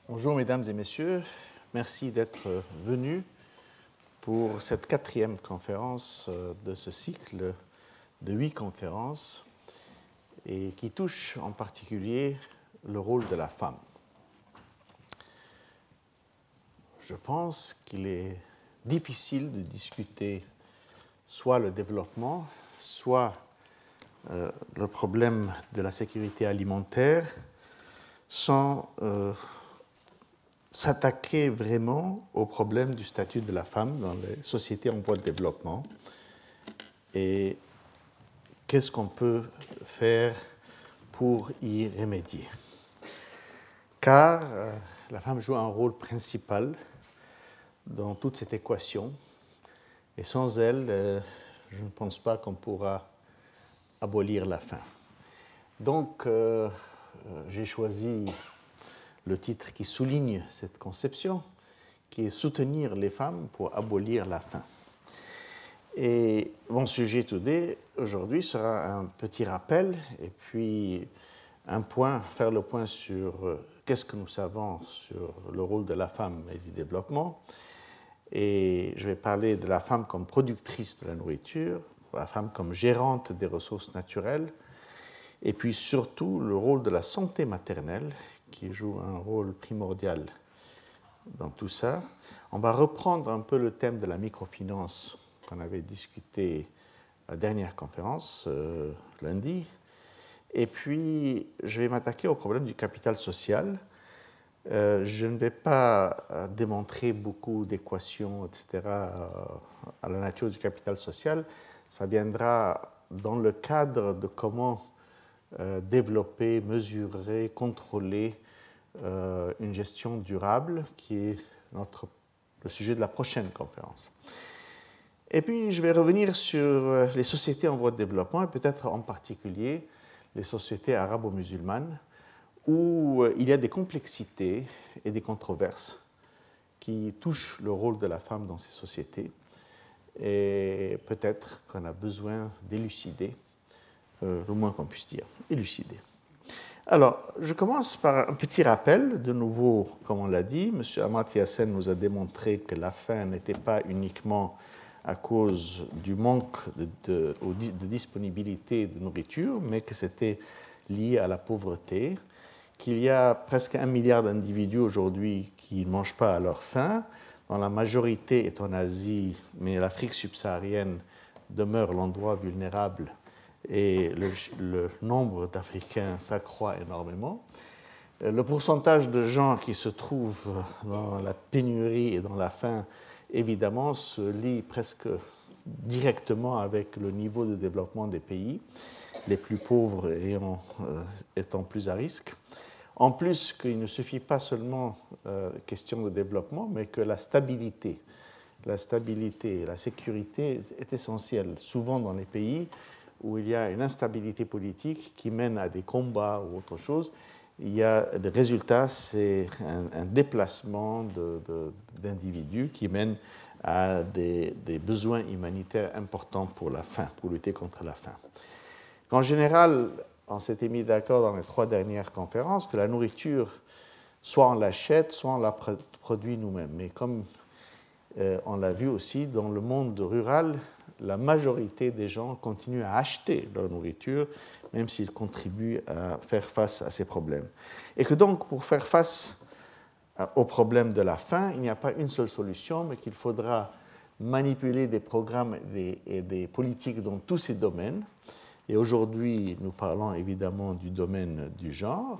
Bonjour mesdames et messieurs, merci d'être venus pour cette 4e conférence de ce cycle de 8 conférences et qui touche en particulier le rôle de la femme. Je pense qu'il est difficile de discuter soit le développement, soit le problème de la sécurité alimentaire sans s'attaquer vraiment au problème du statut de la femme dans les sociétés en voie de développement et qu'est-ce qu'on peut faire pour y remédier. Car la femme joue un rôle principal dans toute cette équation et sans elle, je ne pense pas qu'on pourra abolir la faim. Donc, j'ai choisi le titre qui souligne cette conception, qui est « Soutenir les femmes pour abolir la faim ». Et mon sujet aujourd'hui sera un petit rappel et puis faire le point sur qu'est-ce que nous savons sur le rôle de la femme et du développement. Et je vais parler de la femme comme productrice de la nourriture, la femme comme gérante des ressources naturelles, et puis surtout le rôle de la santé maternelle qui joue un rôle primordial dans tout ça. On va reprendre un peu le thème de la microfinance qu'on avait discuté à la dernière conférence, lundi. Et puis, je vais m'attaquer au problème du capital social. Je ne vais pas démontrer beaucoup d'équations, etc., à la nature du capital social. Ça viendra dans le cadre de comment développer, mesurer, contrôler une gestion durable, qui est le sujet de la prochaine conférence. Et puis, je vais revenir sur les sociétés en voie de développement, et peut-être en particulier les sociétés arabo-musulmanes, où il y a des complexités et des controverses qui touchent le rôle de la femme dans ces sociétés, et peut-être qu'on a besoin d'élucider, le moins qu'on puisse dire, élucider. Alors, je commence par un petit rappel. De nouveau, comme on l'a dit, M. Amartya Sen nous a démontré que la faim n'était pas uniquement à cause du manque de disponibilité de nourriture, mais que c'était lié à la pauvreté, qu'il y a presque 1 milliard d'individus aujourd'hui qui ne mangent pas à leur faim, dont la majorité est en Asie, mais l'Afrique subsaharienne demeure l'endroit vulnérable et le nombre d'Africains s'accroît énormément. Le pourcentage de gens qui se trouvent dans la pénurie et dans la faim, évidemment, se lie presque directement avec le niveau de développement des pays, les plus pauvres étant plus à risque. En plus, qu'il ne suffit pas seulement question de développement, mais que la stabilité et la sécurité est essentielle, souvent dans les pays où il y a une instabilité politique qui mène à des combats ou autre chose. Il y a des résultats, c'est un déplacement d'individus qui mène à des besoins humanitaires importants pour la faim, pour lutter contre la faim. En général, on s'était mis d'accord dans les 3 dernières conférences que la nourriture, soit on l'achète, soit on la produit nous-mêmes. Mais comme on l'a vu aussi, dans le monde rural, la majorité des gens continuent à acheter leur nourriture, même s'ils contribuent à faire face à ces problèmes. Et que donc, pour faire face au problème de la faim, il n'y a pas une seule solution, mais qu'il faudra manipuler des programmes et des politiques dans tous ces domaines. Et aujourd'hui, nous parlons évidemment du domaine du genre.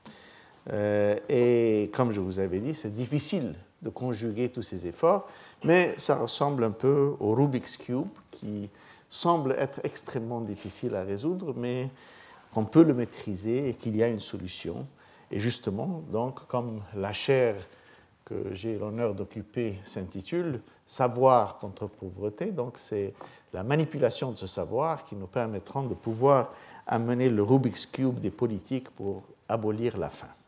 Et comme je vous avais dit, c'est difficile de conjuguer tous ces efforts, mais ça ressemble un peu au Rubik's Cube, qui semble être extrêmement difficile à résoudre, mais qu'on peut le maîtriser et qu'il y a une solution. Et justement, donc, comme la chaire que j'ai l'honneur d'occuper s'intitule « Savoir contre pauvreté », donc c'est la manipulation de ce savoir qui nous permettra de pouvoir amener le Rubik's Cube des politiques pour abolir la faim.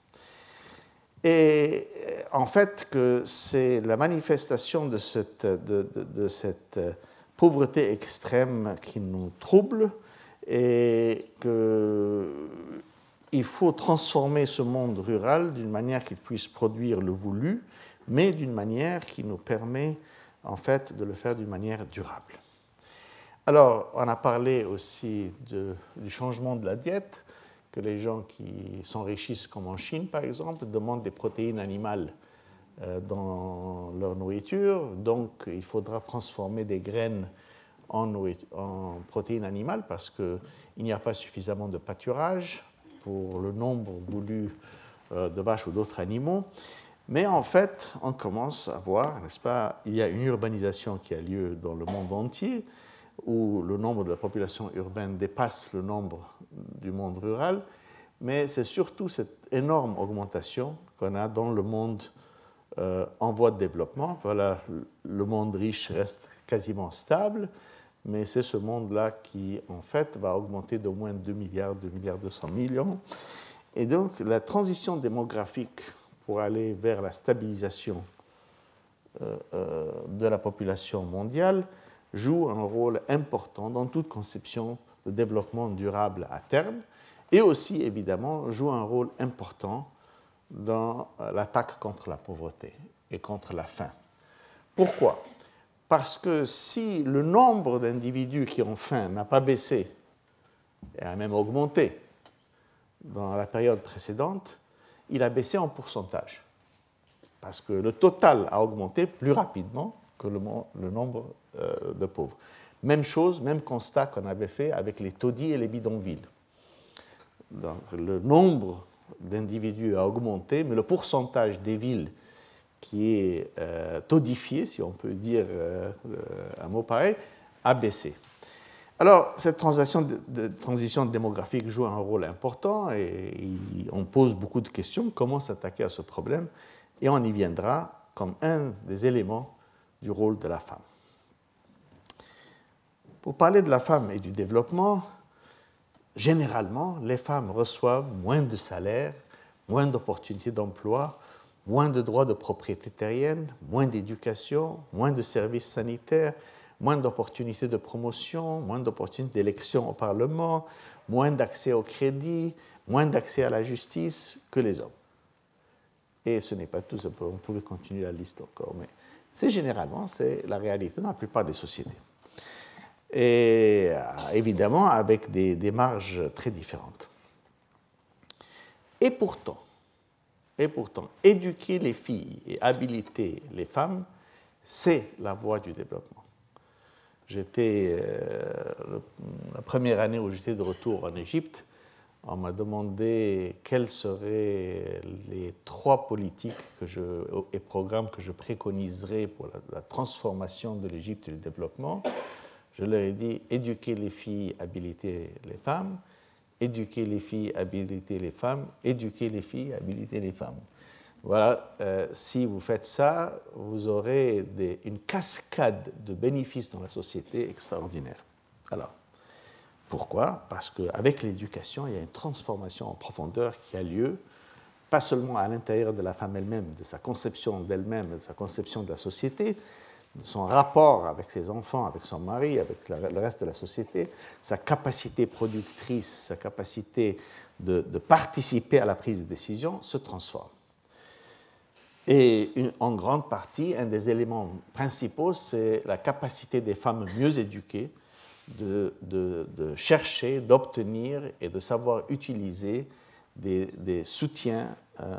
Et en fait, que c'est la manifestation de cette pauvreté extrême qui nous trouble et que il faut transformer ce monde rural d'une manière qu'il puisse produire le voulu, mais d'une manière qui nous permet en fait de le faire d'une manière durable. Alors, on a parlé aussi du changement de la diète, que les gens qui s'enrichissent, comme en Chine par exemple, demandent des protéines animales dans leur nourriture. Donc, il faudra transformer des graines en protéines animales parce qu'il n'y a pas suffisamment de pâturage pour le nombre voulu de vaches ou d'autres animaux. Mais en fait, on commence à voir, n'est-ce pas, il y a une urbanisation qui a lieu dans le monde entier, où le nombre de la population urbaine dépasse le nombre du monde rural, mais c'est surtout cette énorme augmentation qu'on a dans le monde en voie de développement. Voilà, le monde riche reste quasiment stable, mais c'est ce monde-là qui, en fait, va augmenter d'au moins 2 milliards 200 millions. Et donc, la transition démographique pour aller vers la stabilisation de la population mondiale joue un rôle important dans toute conception de développement durable à terme et aussi, évidemment, joue un rôle important dans l'attaque contre la pauvreté et contre la faim. Pourquoi ? Parce que si le nombre d'individus qui ont faim n'a pas baissé et a même augmenté dans la période précédente, il a baissé en pourcentage. Parce que le total a augmenté plus rapidement que le nombre de pauvres. Même chose, même constat qu'on avait fait avec les taudis et les bidonvilles. Donc, le nombre d'individus a augmenté, mais le pourcentage des villes qui est taudifié, si on peut dire un mot pareil, a baissé. Alors, cette transition démographique joue un rôle important et on pose beaucoup de questions. Comment s'attaquer à ce problème ? Et on y viendra comme un des éléments du rôle de la femme. Pour parler de la femme et du développement, généralement, les femmes reçoivent moins de salaire, moins d'opportunités d'emploi, moins de droits de propriété terrienne, moins d'éducation, moins de services sanitaires, moins d'opportunités de promotion, moins d'opportunités d'élection au Parlement, moins d'accès au crédit, moins d'accès à la justice que les hommes. Et ce n'est pas tout, on pouvait continuer la liste encore, mais c'est la réalité dans la plupart des sociétés. Et évidemment, avec des marges très différentes. Et pourtant, éduquer les filles et habiliter les femmes, c'est la voie du développement. La première année où j'étais de retour en Égypte, on m'a demandé quels seraient les 3 politiques et programmes que je préconiserais pour la transformation de l'Égypte et le développement. Je leur ai dit éduquer les filles, habiliter les femmes, éduquer les filles, habiliter les femmes, éduquer les filles, habiliter les femmes. Voilà, si vous faites ça, vous aurez une cascade de bénéfices dans la société extraordinaire. Alors, pourquoi ? Parce qu'avec l'éducation, il y a une transformation en profondeur qui a lieu, pas seulement à l'intérieur de la femme elle-même, de sa conception d'elle-même, de sa conception de la société, de son rapport avec ses enfants, avec son mari, avec le reste de la société, sa capacité productrice, sa capacité de participer à la prise de décision se transforme. Et en grande partie, un des éléments principaux, c'est la capacité des femmes mieux éduquées de chercher, d'obtenir et de savoir utiliser des soutiens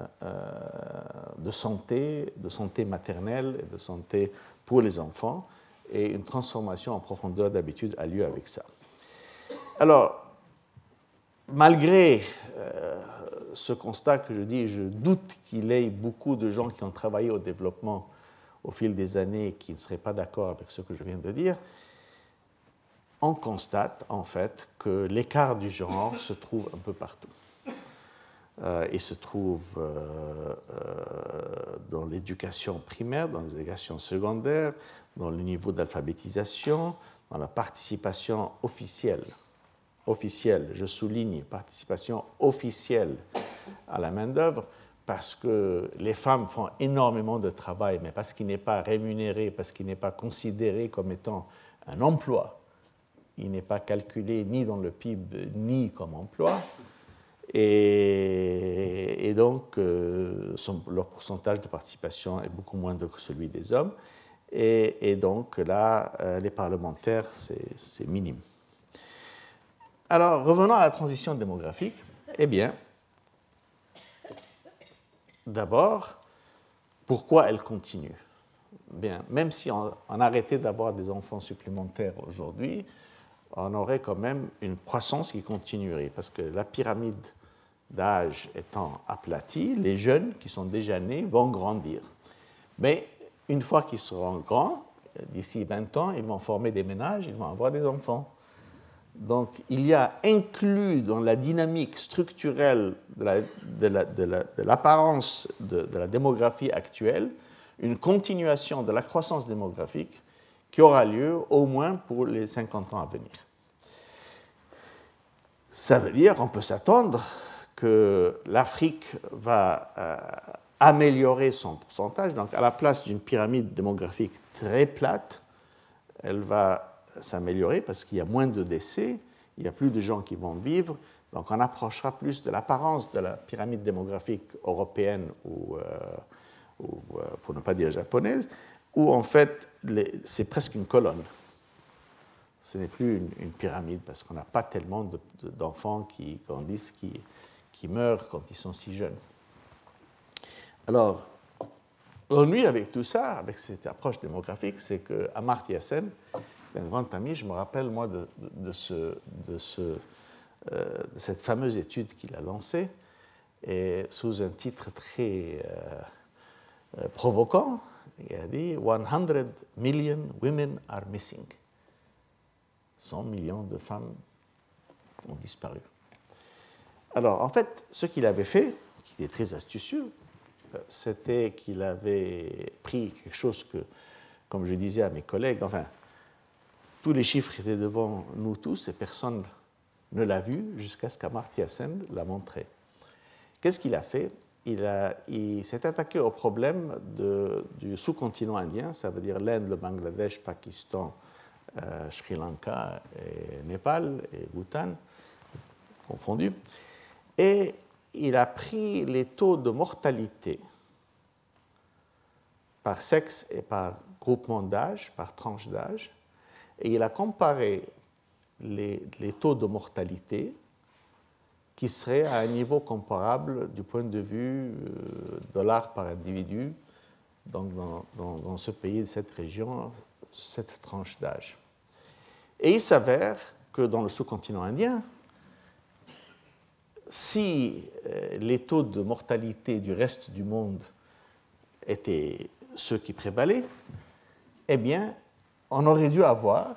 de santé maternelle et de santé pour les enfants, et une transformation en profondeur d'habitude a lieu avec ça. Alors, malgré ce constat que je dis, je doute qu'il y ait beaucoup de gens qui ont travaillé au développement au fil des années et qui ne seraient pas d'accord avec ce que je viens de dire, on constate en fait que l'écart du genre se trouve un peu partout. Il se trouve dans l'éducation primaire, dans l'éducation secondaire, dans le niveau d'alphabétisation, dans la participation officielle, je souligne, participation officielle à la main-d'œuvre, parce que les femmes font énormément de travail, mais parce qu'il n'est pas rémunéré, parce qu'il n'est pas considéré comme étant un emploi, il n'est pas calculé ni dans le PIB, ni comme emploi. Et donc, leur pourcentage de participation est beaucoup moindre que celui des hommes. Et donc, là, les parlementaires, c'est minime. Alors, revenons à la transition démographique. Eh bien, d'abord, pourquoi elle continue? Bien, même si on arrêtait d'avoir des enfants supplémentaires aujourd'hui, on aurait quand même une croissance qui continuerait, parce que la pyramide d'âge étant aplatie, les jeunes qui sont déjà nés vont grandir. Mais une fois qu'ils seront grands, d'ici 20 ans, ils vont former des ménages, ils vont avoir des enfants. Donc, il y a inclus dans la dynamique structurelle de l'apparence de la démographie actuelle une continuation de la croissance démographique qui aura lieu au moins pour les 50 ans à venir. Ça veut dire qu'on peut s'attendre que l'Afrique va améliorer son pourcentage. Donc, à la place d'une pyramide démographique très plate, elle va s'améliorer parce qu'il y a moins de décès, il y a plus de gens qui vont vivre. Donc, on approchera plus de l'apparence de la pyramide démographique européenne ou pour ne pas dire japonaise, où en fait, c'est presque une colonne. Ce n'est plus une pyramide parce qu'on n'a pas tellement d'enfants qui grandissent, qui meurent quand ils sont si jeunes. Alors, l'ennui avec tout ça, avec cette approche démographique, c'est qu'Amartya Sen, un grand ami, je me rappelle moi de cette fameuse étude qu'il a lancée, et sous un titre très provoquant, il a dit « 100 million women are missing ». 100 millions de femmes ont disparu. Alors, en fait, ce qu'il avait fait, qui était très astucieux, c'était qu'il avait pris quelque chose que, comme je disais à mes collègues, enfin, tous les chiffres étaient devant nous tous et personne ne l'a vu jusqu'à ce qu'Amartya Sen l'a montré. Qu'est-ce qu'il a fait? Il s'est attaqué au problème du sous-continent indien, ça veut dire l'Inde, le Bangladesh, Pakistan, Sri Lanka, et Népal et Bhoutan, confondus. Et il a pris les taux de mortalité par sexe et par groupement d'âge, par tranche d'âge, et il a comparé les taux de mortalité qui seraient à un niveau comparable du point de vue dollar par individu, donc dans ce pays, cette région, cette tranche d'âge. Et il s'avère que dans le sous-continent indien, si les taux de mortalité du reste du monde étaient ceux qui prévalaient, eh bien, on aurait dû avoir,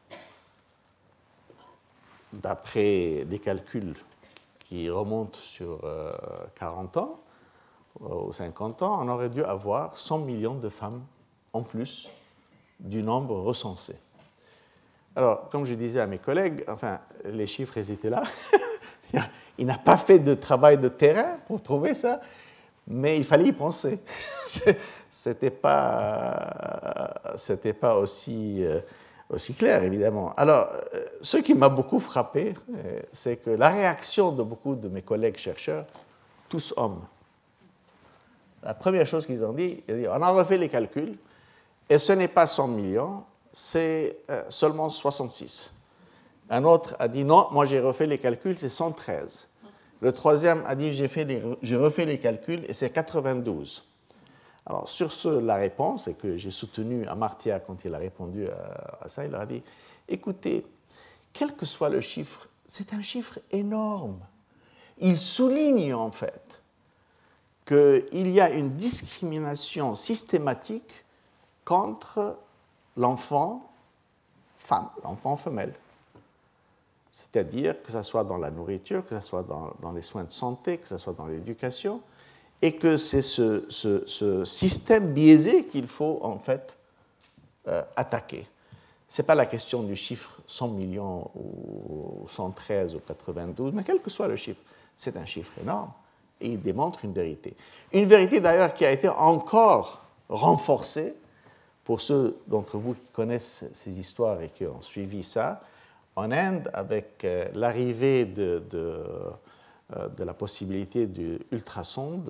d'après des calculs qui remontent sur 40 ans ou 50 ans, on aurait dû avoir 100 millions de femmes en plus du nombre recensé. Alors, comme je disais à mes collègues, enfin, les chiffres, ils étaient là. Il n'a pas fait de travail de terrain pour trouver ça, mais il fallait y penser. C'était pas aussi clair, évidemment. Alors, ce qui m'a beaucoup frappé, c'est que la réaction de beaucoup de mes collègues chercheurs, tous hommes, la première chose qu'ils ont dit, on a refait les calculs, et ce n'est pas 100 millions, c'est seulement 66. Un autre a dit non, moi j'ai refait les calculs, c'est 113. Le troisième a dit j'ai refait les calculs et c'est 92. Alors sur ce, la réponse, et que j'ai soutenu Amartya quand il a répondu à ça, il leur a dit écoutez, quel que soit le chiffre, c'est un chiffre énorme. Il souligne en fait qu'il y a une discrimination systématique contre l'enfant femme, l'enfant femelle. C'est-à-dire que ce soit dans la nourriture, que ce soit dans les soins de santé, que ce soit dans l'éducation, et que c'est ce système biaisé qu'il faut en fait attaquer. Ce n'est pas la question du chiffre 100 millions ou 113 ou 92, mais quel que soit le chiffre, c'est un chiffre énorme et il démontre une vérité. Une vérité d'ailleurs qui a été encore renforcée pour ceux d'entre vous qui connaissent ces histoires et qui ont suivi ça. En Inde, avec l'arrivée de la possibilité du ultrason,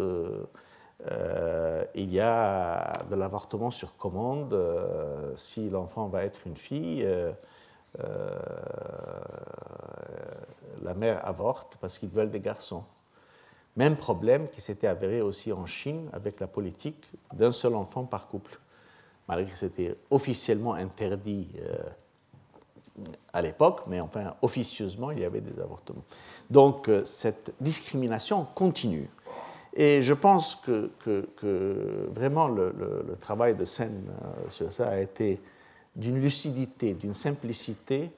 il y a de l'avortement sur commande. Si l'enfant va être une fille, la mère avorte parce qu'ils veulent des garçons. Même problème qui s'était avéré aussi en Chine avec la politique d'un seul enfant par couple, malgré que c'était officiellement interdit à l'époque, mais enfin officieusement il y avait des avortements. Donc cette discrimination continue. Et je pense que vraiment le travail de Sen sur ça a été d'une lucidité, d'une simplicité.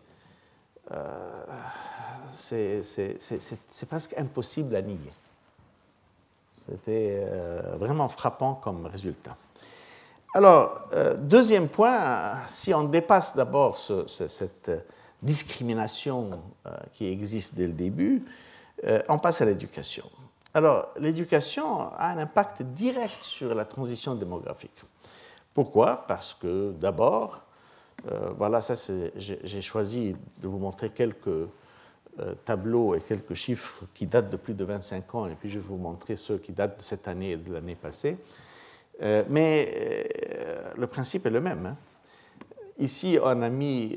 C'est presque impossible à nier. C'était vraiment frappant comme résultat. Alors, deuxième point, si on dépasse d'abord cette discrimination qui existe dès le début, on passe à l'éducation. Alors, l'éducation a un impact direct sur la transition démographique. Pourquoi? Parce que d'abord, voilà, ça j'ai choisi de vous montrer quelques tableaux et quelques chiffres qui datent de plus de 25 ans, et puis je vais vous montrer ceux qui datent de cette année et de l'année passée. Mais le principe est le même. Hein. Ici, on a mis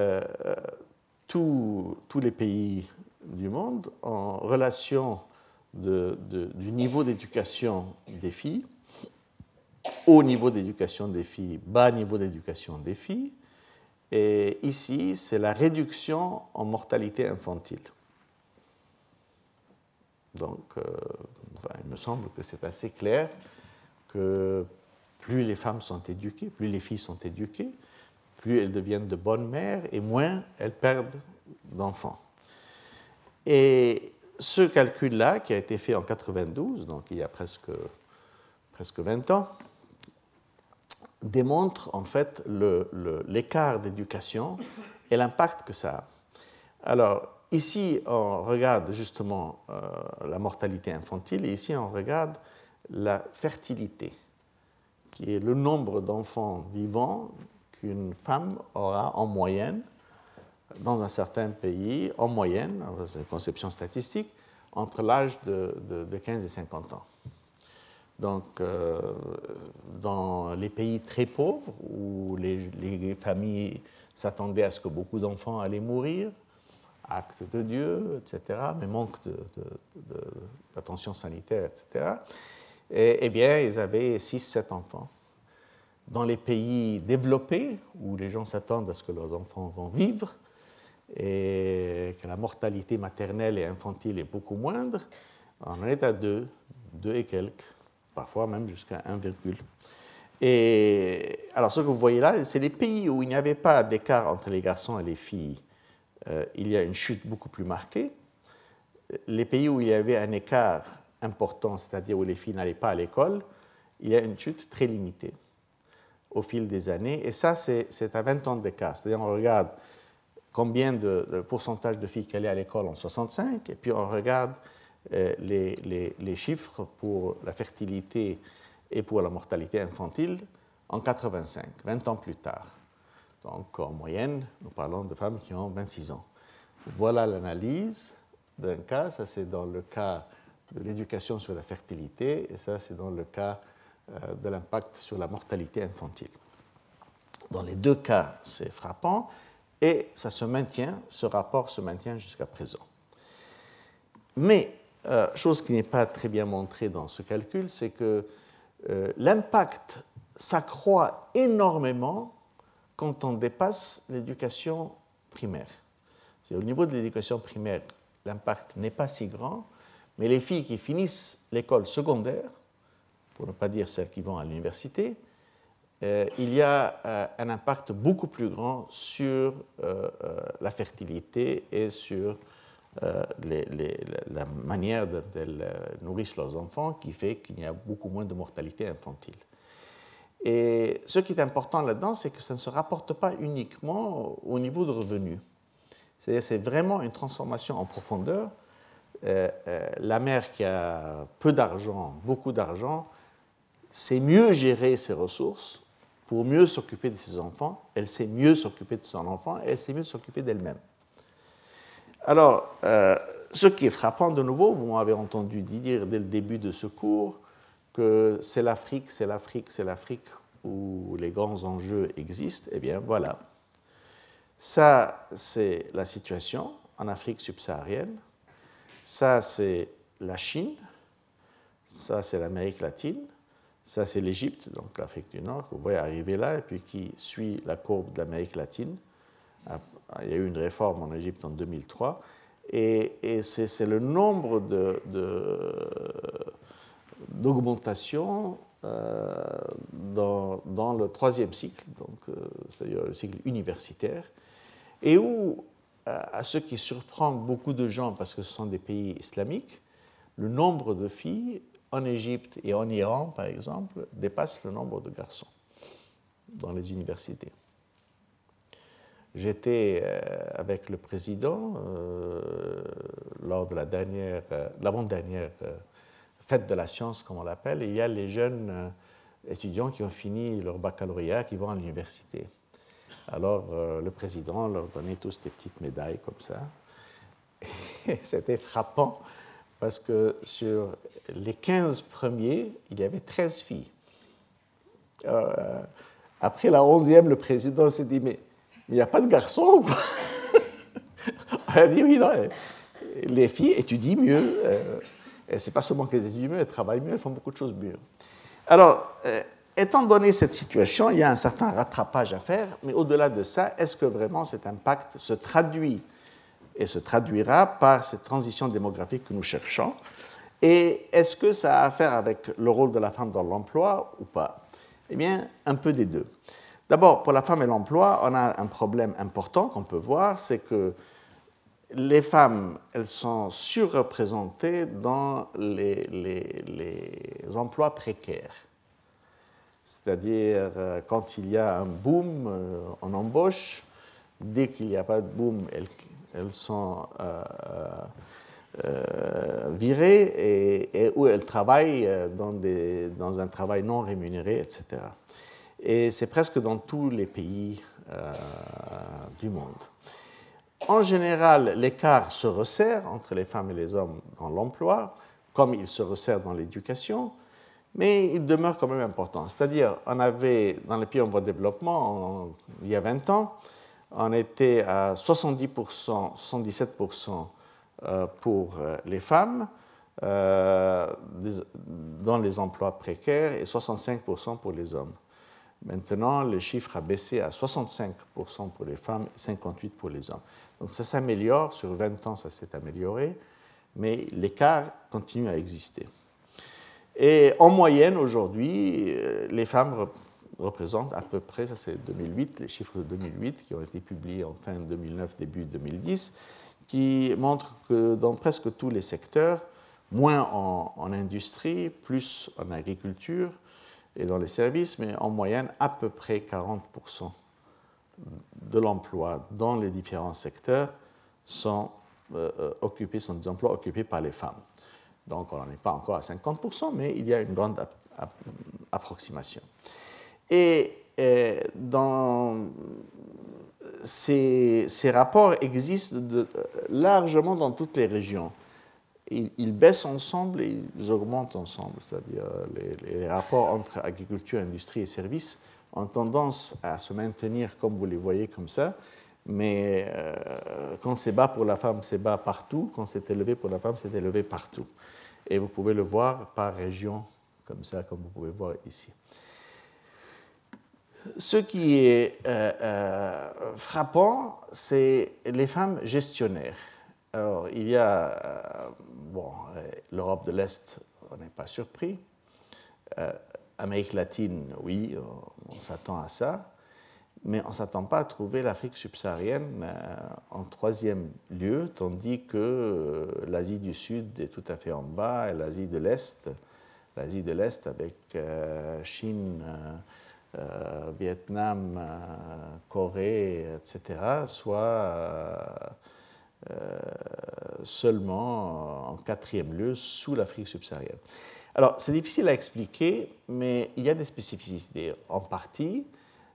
tous les pays du monde en relation du niveau d'éducation des filles, haut niveau d'éducation des filles, bas niveau d'éducation des filles. Et ici, c'est la réduction en mortalité infantile. Donc, il me semble que c'est assez clair que plus les femmes sont éduquées, plus les filles sont éduquées, plus elles deviennent de bonnes mères et moins elles perdent d'enfants. Et ce calcul-là, qui a été fait en 92, donc il y a presque 20 ans, démontre en fait l'écart d'éducation et l'impact que ça a. Alors, ici, on regarde justement la mortalité infantile, et ici, on regarde la fertilité, qui est le nombre d'enfants vivants qu'une femme aura en moyenne dans un certain pays, en moyenne, c'est une conception statistique, entre l'âge de 15 et 50 ans. Donc, dans les pays très pauvres, où les familles s'attendaient à ce que beaucoup d'enfants allaient mourir, acte de Dieu, etc., mais manque d'attention sanitaire, etc., eh bien, ils avaient 6-7 enfants. Dans les pays développés, où les gens s'attendent à ce que leurs enfants vont vivre, et que la mortalité maternelle et infantile est beaucoup moindre, on en est à 2 et quelques, parfois même jusqu'à 1, et alors ce que vous voyez là, c'est les pays où il n'y avait pas d'écart entre les garçons et les filles, il y a une chute beaucoup plus marquée. Les pays où il y avait un écart important, c'est-à-dire où les filles n'allaient pas à l'école, il y a une chute très limitée au fil des années, et ça c'est à 20 ans d'écart. C'est-à-dire on regarde combien de pourcentage de filles qui allaient à l'école en 65, et puis on regarde les chiffres pour la fertilité et pour la mortalité infantile en 85, 20 ans plus tard. Donc en moyenne, nous parlons de femmes qui ont 26 ans. Voilà l'analyse d'un cas, ça c'est dans le cas de l'éducation sur la fertilité, et ça c'est dans le cas de l'impact sur la mortalité infantile. Dans les deux cas, c'est frappant, et ça se maintient, ce rapport se maintient jusqu'à présent. Mais, chose qui n'est pas très bien montrée dans ce calcul, c'est que l'impact s'accroît énormément quand on dépasse l'éducation primaire. C'est au niveau de l'éducation primaire, l'impact n'est pas si grand, mais les filles qui finissent l'école secondaire, pour ne pas dire celles qui vont à l'université, il y a un impact beaucoup plus grand sur la fertilité et sur la manière dont elles nourrissent leurs enfants, qui fait qu'il y a beaucoup moins de mortalité infantile. Et ce qui est important là-dedans, c'est que ça ne se rapporte pas uniquement au niveau de revenus. C'est-à-dire c'est vraiment une transformation en profondeur. La mère qui a peu d'argent, beaucoup d'argent, sait mieux gérer ses ressources pour mieux s'occuper de ses enfants. Elle sait mieux s'occuper de son enfant et elle sait mieux s'occuper d'elle-même. Alors, ce qui est frappant de nouveau, vous m'avez entendu dire dès le début de ce cours que c'est l'Afrique où les grands enjeux existent. Eh bien, voilà. Ça, c'est la situation en Afrique subsaharienne. Ça, c'est la Chine. Ça, c'est l'Amérique latine. Ça, c'est l'Égypte, donc l'Afrique du Nord, que vous voyez arriver là, et puis qui suit la courbe de l'Amérique latine. Il y a eu une réforme en Égypte en 2003. Et c'est le nombre d'augmentation dans le troisième cycle, c'est-à-dire le cycle universitaire, et où, à ce qui surprend beaucoup de gens, parce que ce sont des pays islamiques, le nombre de filles en Égypte et en Iran, par exemple, dépasse le nombre de garçons dans les universités. J'étais avec le président lors de l'avant-dernière fête de la science, comme on l'appelle, et il y a les jeunes étudiants qui ont fini leur baccalauréat, qui vont à l'université. Alors, le président leur donnait tous des petites médailles comme ça. Et c'était frappant, parce que sur les 15 premiers, il y avait 13 filles. Après la 11e, le président s'est dit, mais il n'y a pas de garçons, quoi. On a dit, oui, non, les filles étudient mieux. Et ce n'est pas seulement qu'elles étudient mieux, elles travaillent mieux, elles font beaucoup de choses mieux. Alors, étant donné cette situation, il y a un certain rattrapage à faire, mais au-delà de ça, est-ce que vraiment cet impact se traduit et se traduira par cette transition démographique que nous cherchons? Et est-ce que ça a à faire avec le rôle de la femme dans l'emploi ou pas? Eh bien, un peu des deux. D'abord, pour la femme et l'emploi, on a un problème important qu'on peut voir, c'est que les femmes, elles sont surreprésentées dans les emplois précaires. C'est-à-dire, quand il y a un boom, on embauche. Dès qu'il n'y a pas de boom, elles sont virées et où elles travaillent dans un travail non rémunéré, etc. Et c'est presque dans tous les pays du monde. En général, l'écart se resserre entre les femmes et les hommes dans l'emploi, comme il se resserre dans l'éducation, mais il demeure quand même important. C'est-à-dire, on avait, dans les pays en voie de développement, il y a 20 ans, on était à 70%, 77% pour les femmes dans les emplois précaires et 65% pour les hommes. Maintenant, le chiffre a baissé à 65% pour les femmes et 58% pour les hommes. Donc ça s'améliore, sur 20 ans ça s'est amélioré, mais l'écart continue à exister. Et en moyenne, aujourd'hui, les femmes représentent à peu près, ça c'est 2008, les chiffres de 2008 qui ont été publiés en fin 2009, début 2010, qui montrent que dans presque tous les secteurs, moins en industrie, plus en agriculture, et dans les services, mais en moyenne, à peu près 40% de l'emploi dans les différents secteurs sont des emplois occupés par les femmes. Donc, on n'en est pas encore à 50%, mais il y a une grande approximation. Et dans ces rapports existent largement dans toutes les régions. Ils baissent ensemble et ils augmentent ensemble, c'est-à-dire les rapports entre agriculture, industrie et services ont tendance à se maintenir comme vous les voyez comme ça, mais quand c'est bas pour la femme, c'est bas partout, quand c'est élevé pour la femme, c'est élevé partout. Et vous pouvez le voir par région, comme ça, comme vous pouvez voir ici. Ce qui est frappant, c'est les femmes gestionnaires. Alors, il y a, l'Europe de l'Est, on n'est pas surpris. Amérique latine, oui, on s'attend à ça. Mais on ne s'attend pas à trouver l'Afrique subsaharienne en troisième lieu, tandis que l'Asie du Sud est tout à fait en bas, et l'Asie de l'Est avec Chine, Vietnam, Corée, etc., soit seulement en quatrième lieu sous l'Afrique subsaharienne. Alors, c'est difficile à expliquer, mais il y a des spécificités. En partie,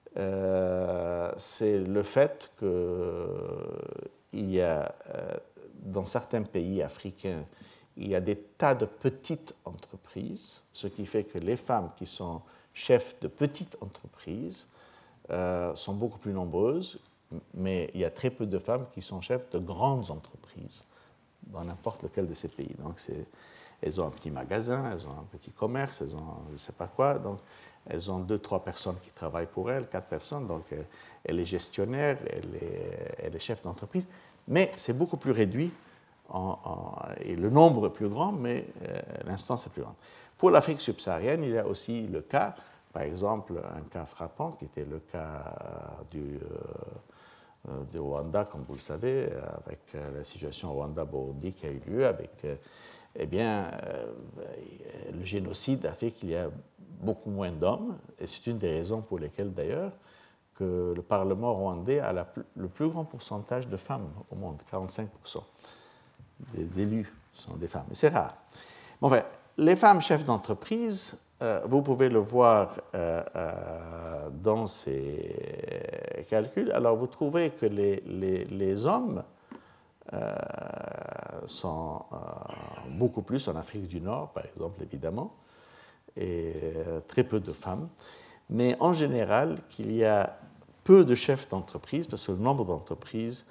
c'est le fait qu'il y a dans certains pays africains, il y a des tas de petites entreprises, ce qui fait que les femmes qui sont chefs de petites entreprises sont beaucoup plus nombreuses, mais il y a très peu de femmes qui sont chefs de grandes entreprises dans n'importe lequel de ces pays. Donc, elles ont un petit magasin, elles ont un petit commerce, elles ont je ne sais pas quoi. Donc, elles ont 2-3 personnes qui travaillent pour elles, 4 personnes. Donc, elle est gestionnaire, elle est chef d'entreprise. Mais c'est beaucoup plus réduit et le nombre est plus grand, mais l'instance est plus grande. Pour l'Afrique subsaharienne, il y a aussi le cas, par exemple, un cas frappant qui était le cas du Rwanda, comme vous le savez, avec la situation Rwanda-Burundi qui a eu lieu, avec eh bien, le génocide a fait qu'il y a beaucoup moins d'hommes, et c'est une des raisons pour lesquelles, d'ailleurs, que le Parlement rwandais a le plus grand pourcentage de femmes au monde, 45%. Des élus sont des femmes, mais c'est rare. Bon, enfin, les femmes chefs d'entreprise, vous pouvez le voir dans ces calculs. Alors, vous trouvez que les hommes sont beaucoup plus en Afrique du Nord, par exemple, évidemment, et très peu de femmes. Mais en général, qu'il y a peu de chefs d'entreprise, parce que le nombre d'entreprises,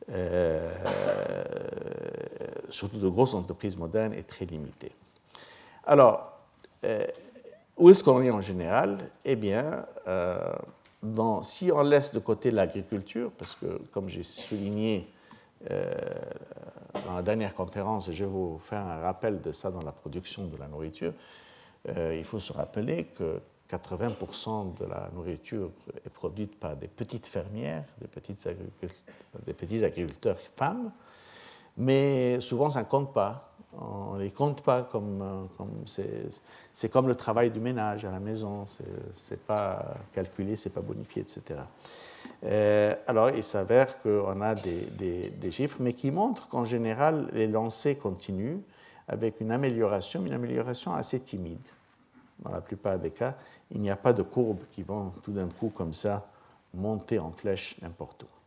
surtout de grosses entreprises modernes, est très limité. Alors, où est-ce qu'on est en général? Eh bien, si on laisse de côté l'agriculture, parce que, comme j'ai souligné dans la dernière conférence, et je vais vous faire un rappel de ça dans la production de la nourriture, il faut se rappeler que 80% de la nourriture est produite par des petites fermières, des petits agriculteurs femmes, mais souvent ça ne compte pas. On ne les compte pas comme c'est comme le travail du ménage à la maison, c'est pas calculé, c'est pas bonifié, etc. Alors il s'avère qu'on a des chiffres, mais qui montrent qu'en général les lancers continuent avec une amélioration assez timide. Dans la plupart des cas, il n'y a pas de courbes qui vont tout d'un coup comme ça monter en flèche n'importe où.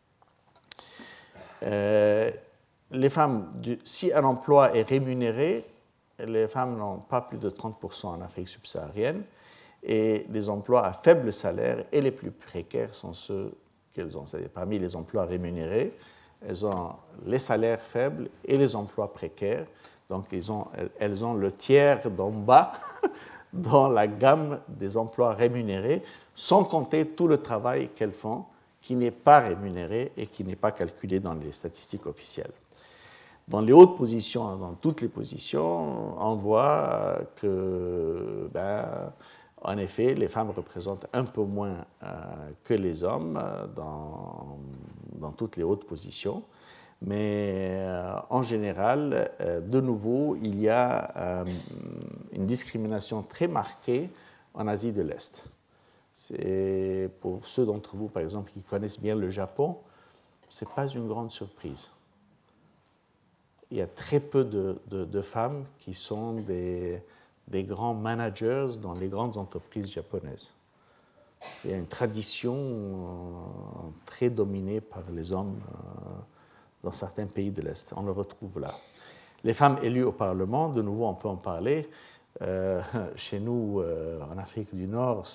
Les femmes, si un emploi est rémunéré, les femmes n'ont pas plus de 30% en Afrique subsaharienne, et les emplois à faible salaire et les plus précaires sont ceux qu'elles ont. C'est-à-dire, parmi les emplois rémunérés, elles ont les salaires faibles et les emplois précaires. Donc, elles ont le tiers d'en bas dans la gamme des emplois rémunérés, sans compter tout le travail qu'elles font, qui n'est pas rémunéré et qui n'est pas calculé dans les statistiques officielles. Dans les hautes positions, dans toutes les positions, on voit que, en effet, les femmes représentent un peu moins que les hommes dans toutes les hautes positions. Mais en général, de nouveau, il y a une discrimination très marquée en Asie de l'Est. C'est pour ceux d'entre vous, par exemple, qui connaissent bien le Japon, ce n'est pas une grande surprise. Il y a très peu de femmes qui sont des grands managers dans les grandes entreprises japonaises. C'est une tradition très dominée par les hommes dans certains pays de l'Est. On le retrouve là. Les femmes élues au Parlement, de nouveau, on peut en parler. Chez nous, en Afrique du Nord,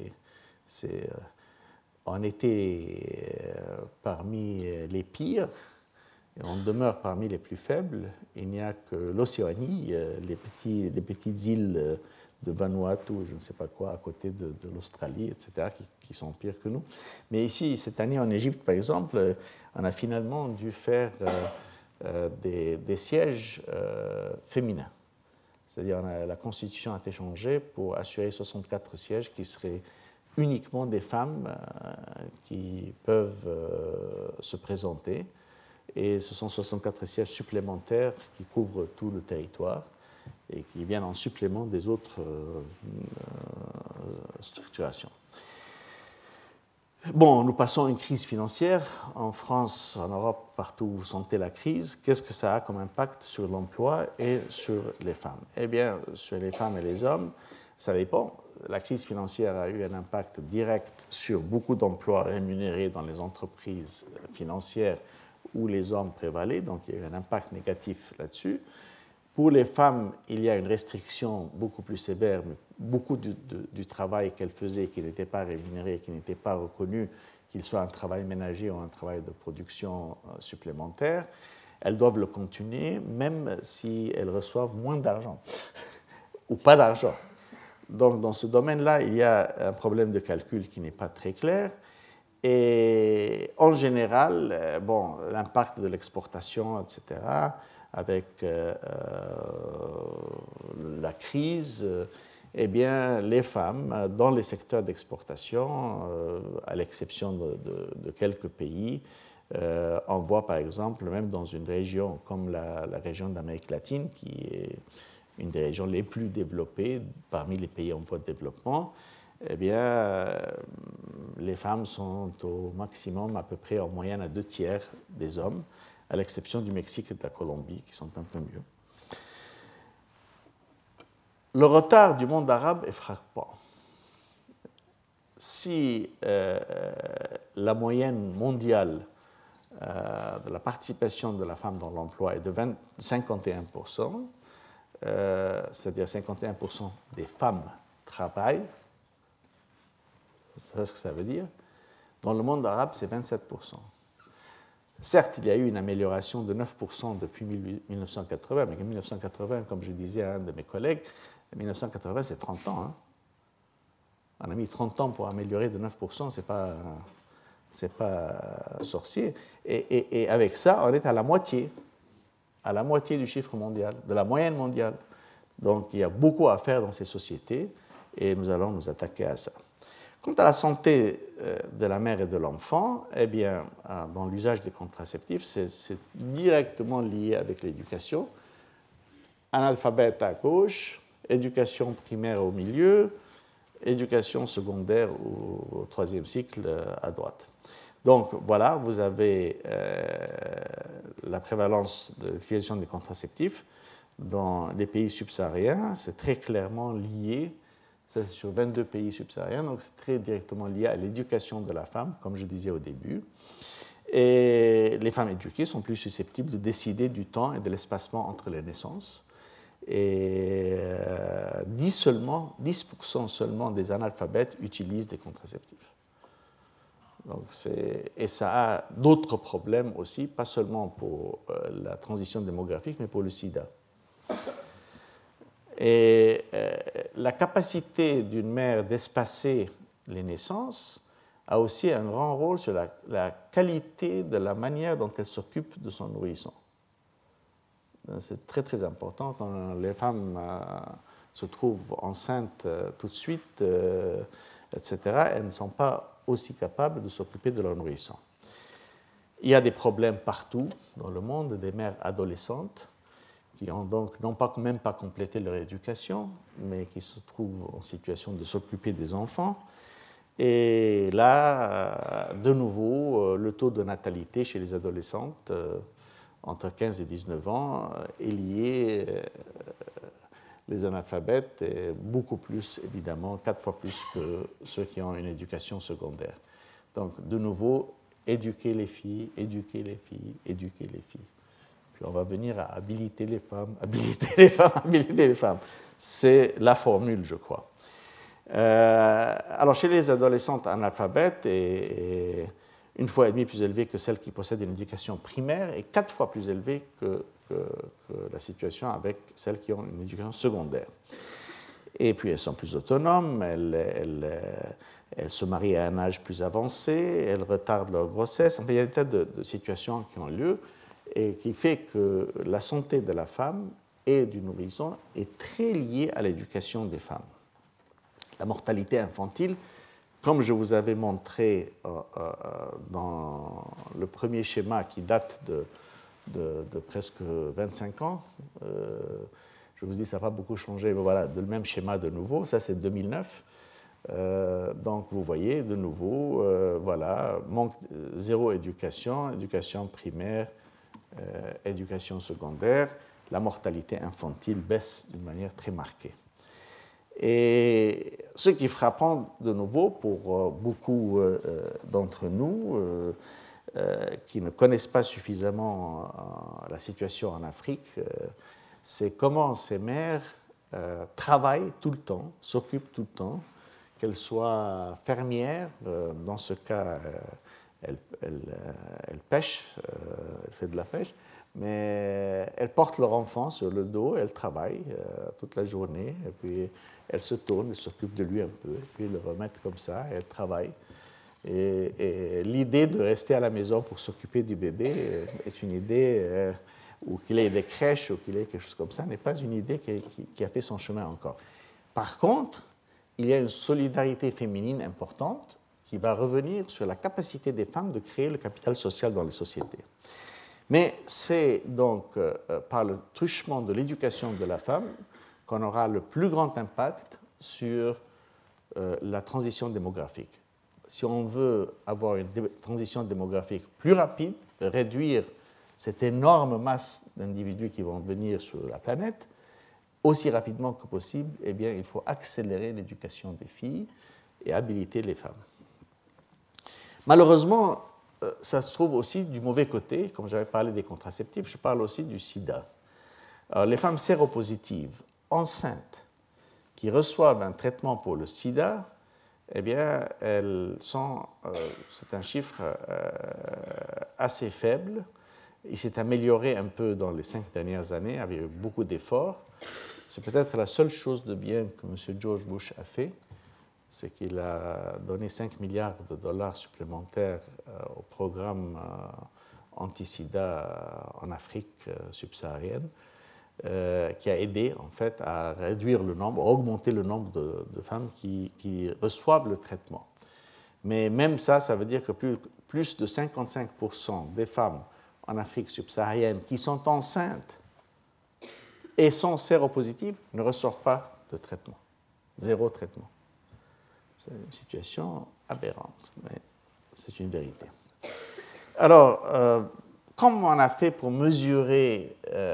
on était parmi les pires et on demeure parmi les plus faibles. Il n'y a que l'Océanie, les petites îles de Vanuatu, je ne sais pas quoi, à côté de l'Australie, etc., qui sont pires que nous. Mais ici, cette année, en Égypte, par exemple, on a finalement dû faire des sièges féminins. C'est-à-dire la Constitution a été changée pour assurer 64 sièges qui seraient uniquement des femmes qui peuvent se présenter. Et ce sont 64 sièges supplémentaires qui couvrent tout le territoire et qui viennent en supplément des autres structurations. Bon, nous passons à une crise financière. En France, en Europe, partout où vous sentez la crise, qu'est-ce que ça a comme impact sur l'emploi et sur les femmes? Eh bien, sur les femmes et les hommes, ça dépend. La crise financière a eu un impact direct sur beaucoup d'emplois rémunérés dans les entreprises financières où les hommes prévalaient, donc il y a eu un impact négatif là-dessus. Pour les femmes, il y a une restriction beaucoup plus sévère, mais beaucoup du travail qu'elles faisaient qui n'était pas rémunéré, qui n'était pas reconnu, qu'il soit un travail ménager ou un travail de production supplémentaire, elles doivent le continuer même si elles reçoivent moins d'argent ou pas d'argent. Donc dans ce domaine-là, il y a un problème de calcul qui n'est pas très clair. Et en général, bon, l'impact de l'exportation, etc., avec la crise, eh bien, les femmes, dans les secteurs d'exportation, à l'exception de quelques pays, on voit par exemple, même dans une région comme la région d'Amérique latine, qui est une des régions les plus développées parmi les pays en voie de développement, eh bien, les femmes sont au maximum à peu près en moyenne à 2/3 des hommes, à l'exception du Mexique et de la Colombie, qui sont un peu mieux. Le retard du monde arabe est frappant. Si la moyenne mondiale de la participation de la femme dans l'emploi est de 51%, c'est-à-dire 51% des femmes travaillent, c'est ce que ça veut dire. Dans le monde arabe, c'est 27%. Certes, il y a eu une amélioration de 9% depuis 1980, mais en 1980, comme je disais à un de mes collègues, 1980, c'est 30 ans. Hein. On a mis 30 ans pour améliorer de 9%, c'est pas sorcier. Et avec ça, on est à la moitié du chiffre mondial, de la moyenne mondiale. Donc, il y a beaucoup à faire dans ces sociétés et nous allons nous attaquer à ça. Quant à la santé de la mère et de l'enfant, eh bien, dans l'usage des contraceptifs, c'est directement lié avec l'éducation. Analphabète à gauche, éducation primaire au milieu, éducation secondaire au 3e cycle à droite. Donc voilà, vous avez la prévalence de l'utilisation des contraceptifs dans les pays subsahariens. C'est très clairement lié. Ça, c'est sur 22 pays subsahariens, donc c'est très directement lié à l'éducation de la femme, comme je disais au début. Et les femmes éduquées sont plus susceptibles de décider du temps et de l'espacement entre les naissances. Et 10% seulement des analphabètes utilisent des contraceptifs. Donc et ça a d'autres problèmes aussi, pas seulement pour la transition démographique, mais pour le sida. Et la capacité d'une mère d'espacer les naissances a aussi un grand rôle sur la qualité de la manière dont elle s'occupe de son nourrisson. C'est très très important quand les femmes se trouvent enceintes tout de suite, etc. Elles ne sont pas aussi capables de s'occuper de leur nourrisson. Il y a des problèmes partout dans le monde, des mères adolescentes qui ont donc même pas complété leur éducation, mais qui se trouvent en situation de s'occuper des enfants. Et là, de nouveau, le taux de natalité chez les adolescentes entre 15 et 19 ans est lié, les analphabètes, et beaucoup plus, évidemment, 4 fois plus que ceux qui ont une éducation secondaire. Donc, de nouveau, éduquer les filles, éduquer les filles, éduquer les filles. Puis on va venir à habiliter les femmes, habiliter les femmes, habiliter les femmes. C'est la formule, je crois. Alors, chez les adolescentes analphabètes, et une fois et demie plus élevée que celles qui possèdent une éducation primaire et 4 fois plus élevée que la situation avec celles qui ont une éducation secondaire. Et puis elles sont plus autonomes, elles se marient à un âge plus avancé, elles retardent leur grossesse. Enfin, il y a des tas de situations qui ont lieu et qui fait que la santé de la femme et du nourrisson est très liée à l'éducation des femmes. La mortalité infantile, comme je vous avais montré dans le premier schéma qui date de presque 25 ans, je vous dis ça n'a pas beaucoup changé, mais voilà, le même schéma de nouveau, ça c'est 2009. Donc vous voyez de nouveau, voilà, manque zéro éducation, éducation primaire, éducation secondaire, la mortalité infantile baisse d'une manière très marquée. Et ce qui est frappant de nouveau pour beaucoup d'entre nous, qui ne connaissent pas suffisamment la situation en Afrique, c'est comment ces mères travaillent tout le temps, s'occupent tout le temps, qu'elles soient fermières, dans ce cas, elles pêchent, elles font de la pêche, mais elles portent leur enfant sur le dos, elles travaillent toute la journée, et puis elles se tournent, elles s'occupent de lui un peu, et puis elles le remettent comme ça, et elles travaillent. Et l'idée de rester à la maison pour s'occuper du bébé est une idée, ou qu'il ait des crèches, ou qu'il ait quelque chose comme ça, n'est pas une idée qui a fait son chemin encore. Par contre, il y a une solidarité féminine importante qui va revenir sur la capacité des femmes de créer le capital social dans les sociétés. Mais c'est donc par le truchement de l'éducation de la femme qu'on aura le plus grand impact sur la transition démographique. Si on veut avoir une transition démographique plus rapide, réduire cette énorme masse d'individus qui vont venir sur la planète aussi rapidement que possible, eh bien, il faut accélérer l'éducation des filles et habiliter les femmes. Malheureusement, ça se trouve aussi du mauvais côté. Comme j'avais parlé des contraceptifs, je parle aussi du sida. Alors, les femmes séropositives enceintes qui reçoivent un traitement pour le sida, eh bien, elles sont, c'est un chiffre assez faible. Il s'est amélioré un peu dans les 5 dernières années avec beaucoup d'efforts. C'est peut-être la seule chose de bien que M. George Bush a fait, c'est qu'il a donné 5 milliards de dollars supplémentaires au programme anti-sida en Afrique subsaharienne, qui a aidé en fait à réduire le nombre, à augmenter le nombre de femmes qui reçoivent le traitement. Mais même ça veut dire que plus de 55% des femmes en Afrique subsaharienne qui sont enceintes et sont séropositives ne reçoivent pas de traitement. 0 traitement. C'est une situation aberrante, mais c'est une vérité. Alors, comment on a fait pour mesurer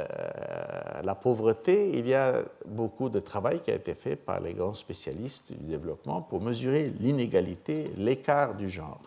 la pauvreté? Il y a beaucoup de travail qui a été fait par les grands spécialistes du développement pour mesurer l'inégalité, l'écart du genre.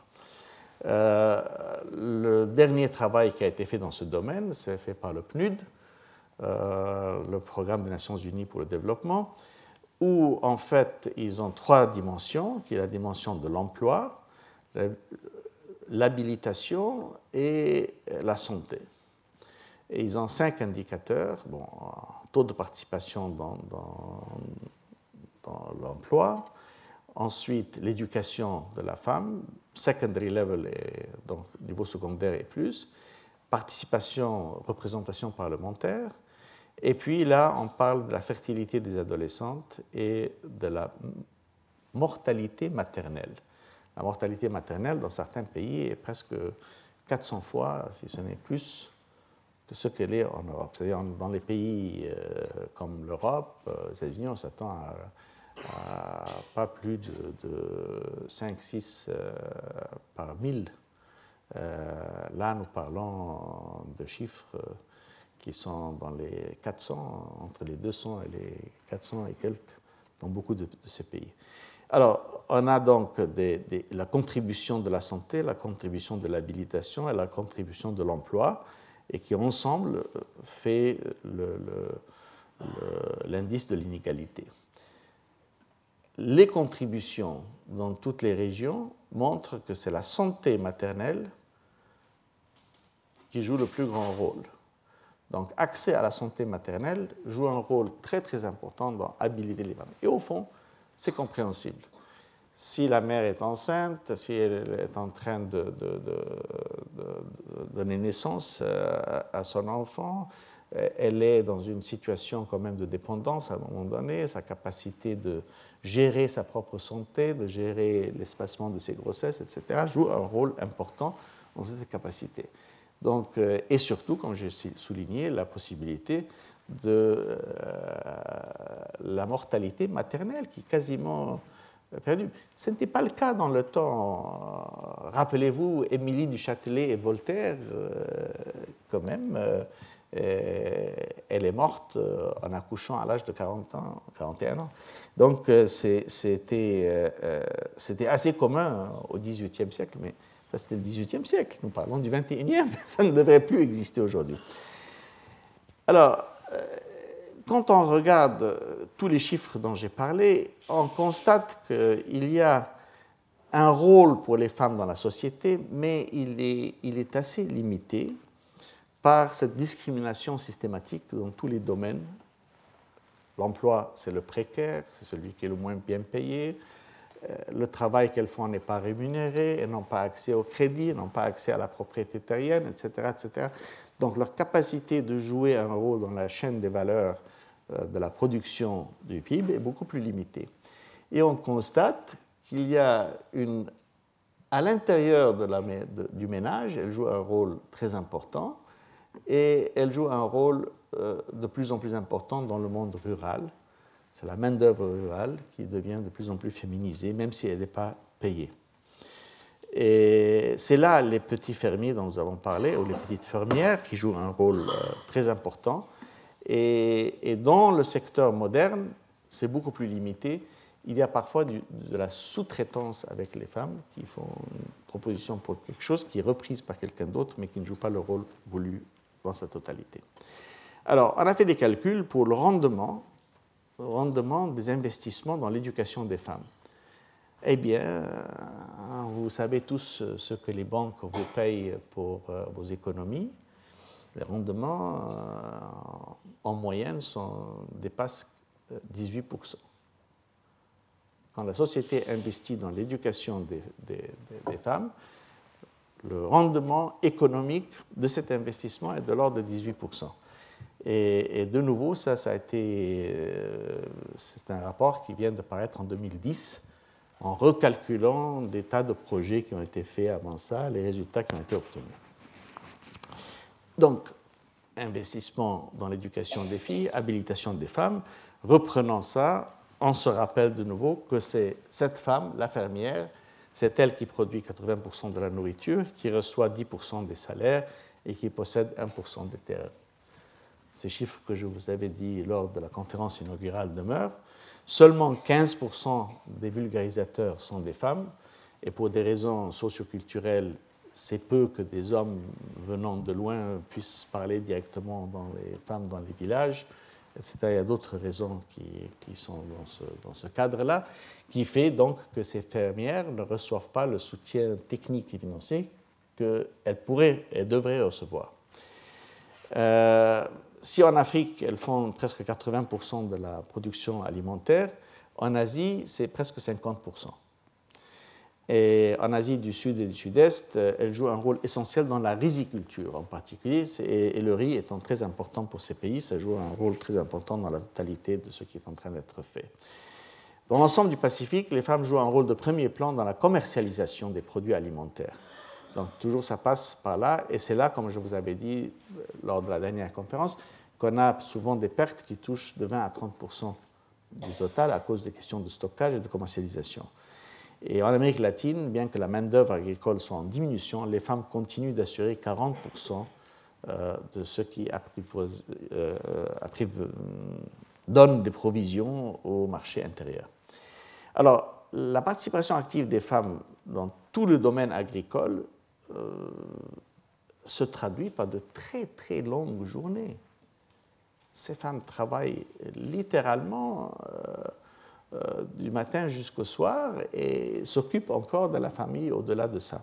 Le dernier travail qui a été fait dans ce domaine, c'est fait par le PNUD, le Programme des Nations Unies pour le développement, où en fait ils ont 3 dimensions, qui est la dimension de l'emploi, l'habilitation et la santé. Et ils ont 5 indicateurs, bon, taux de participation dans l'emploi, ensuite l'éducation de la femme, secondary level, et donc niveau secondaire et plus, participation, représentation parlementaire, et puis là on parle de la fertilité des adolescentes et de la mortalité maternelle. La mortalité maternelle dans certains pays est presque 400 fois, si ce n'est plus, que ce qu'elle est en Europe. C'est-à-dire dans les pays comme l'Europe, les États-Unis, on s'attend à pas plus de 5-6 par 1000. Là, nous parlons de chiffres qui sont dans les 400, entre les 200 et les 400 et quelques, dans beaucoup de ces pays. Alors, on a donc la contribution de la santé, la contribution de l'habilitation et la contribution de l'emploi, et qui ensemble fait l'indice de l'inégalité. Les contributions dans toutes les régions montrent que c'est la santé maternelle qui joue le plus grand rôle. Donc, accès à la santé maternelle joue un rôle très très important dans habiliter les femmes. Et au fond, c'est compréhensible. Si la mère est enceinte, si elle est en train de donner naissance à son enfant, elle est dans une situation quand même de dépendance à un moment donné, sa capacité de gérer sa propre santé, de gérer l'espacement de ses grossesses, etc., joue un rôle important dans cette capacité. Donc, et surtout, comme j'ai souligné, la possibilité de la mortalité maternelle qui est quasiment perdue. Ce n'était pas le cas dans le temps. Rappelez-vous, Émilie du Châtelet et Voltaire, quand même, elle est morte en accouchant à l'âge de 41 ans. Donc, c'était assez commun au XVIIIe siècle, mais Ça, c'était le XVIIIe siècle. Nous parlons du XXIe. Ça ne devrait plus exister aujourd'hui. Alors, quand on regarde tous les chiffres dont j'ai parlé, on constate qu'il y a un rôle pour les femmes dans la société, mais il est assez limité par cette discrimination systématique dans tous les domaines. L'emploi, c'est le précaire, c'est celui qui est le moins bien payé. Le travail qu'elles font n'est pas rémunéré, elles n'ont pas accès au crédit, elles n'ont pas accès à la propriété terrienne, etc., etc. Donc leur capacité de jouer un rôle dans la chaîne des valeurs de la production du PIB est beaucoup plus limitée. Et on constate qu'il y a à l'intérieur du ménage, elle joue un rôle très important et elle joue un rôle de plus en plus important dans le monde rural. C'est la main-d'œuvre rurale qui devient de plus en plus féminisée, même si elle n'est pas payée. Et c'est là les petits fermiers dont nous avons parlé, ou les petites fermières, qui jouent un rôle très important. Et dans le secteur moderne, c'est beaucoup plus limité. Il y a parfois de la sous-traitance avec les femmes qui font une proposition pour quelque chose qui est reprise par quelqu'un d'autre, mais qui ne joue pas le rôle voulu dans sa totalité. Alors, on a fait des calculs pour le rendement des investissements dans l'éducation des femmes. Eh bien, vous savez tous ce que les banques vous payent pour vos économies. Les rendements, en moyenne, dépassent 18%. Quand la société investit dans l'éducation des femmes, le rendement économique de cet investissement est de l'ordre de 18%. Et de nouveau, ça a été, c'est un rapport qui vient de paraître en 2010, en recalculant des tas de projets qui ont été faits avant ça, les résultats qui ont été obtenus. Donc, investissement dans l'éducation des filles, habilitation des femmes, reprenant ça, on se rappelle de nouveau que c'est cette femme, la fermière, c'est elle qui produit 80% de la nourriture, qui reçoit 10% des salaires et qui possède 1% des terres. Ces chiffres que je vous avais dit lors de la conférence inaugurale demeurent. Seulement 15% des vulgarisateurs sont des femmes, et pour des raisons socioculturelles, c'est peu que des hommes venant de loin puissent parler directement dans les femmes dans les villages, etc. Il y a d'autres raisons qui sont dans ce cadre-là, qui fait donc que ces fermières ne reçoivent pas le soutien technique et financier qu'elles pourraient et devraient recevoir. Si en Afrique, elles font presque 80% de la production alimentaire, en Asie, c'est presque 50%. Et en Asie du Sud et du Sud-Est, elles jouent un rôle essentiel dans la riziculture en particulier, et le riz étant très important pour ces pays, ça joue un rôle très important dans la totalité de ce qui est en train d'être fait. Dans l'ensemble du Pacifique, les femmes jouent un rôle de premier plan dans la commercialisation des produits alimentaires. Donc toujours ça passe par là, et c'est là, comme je vous avais dit lors de la dernière conférence, qu'on a souvent des pertes qui touchent de 20 à 30% du total à cause des questions de stockage et de commercialisation. Et en Amérique latine, bien que la main-d'œuvre agricole soit en diminution, les femmes continuent d'assurer 40% de ce qui donne des provisions au marché intérieur. Alors, la participation active des femmes dans tout le domaine agricole se traduit par de très très longues journées. Ces femmes travaillent littéralement du matin jusqu'au soir et s'occupent encore de la famille au-delà de ça.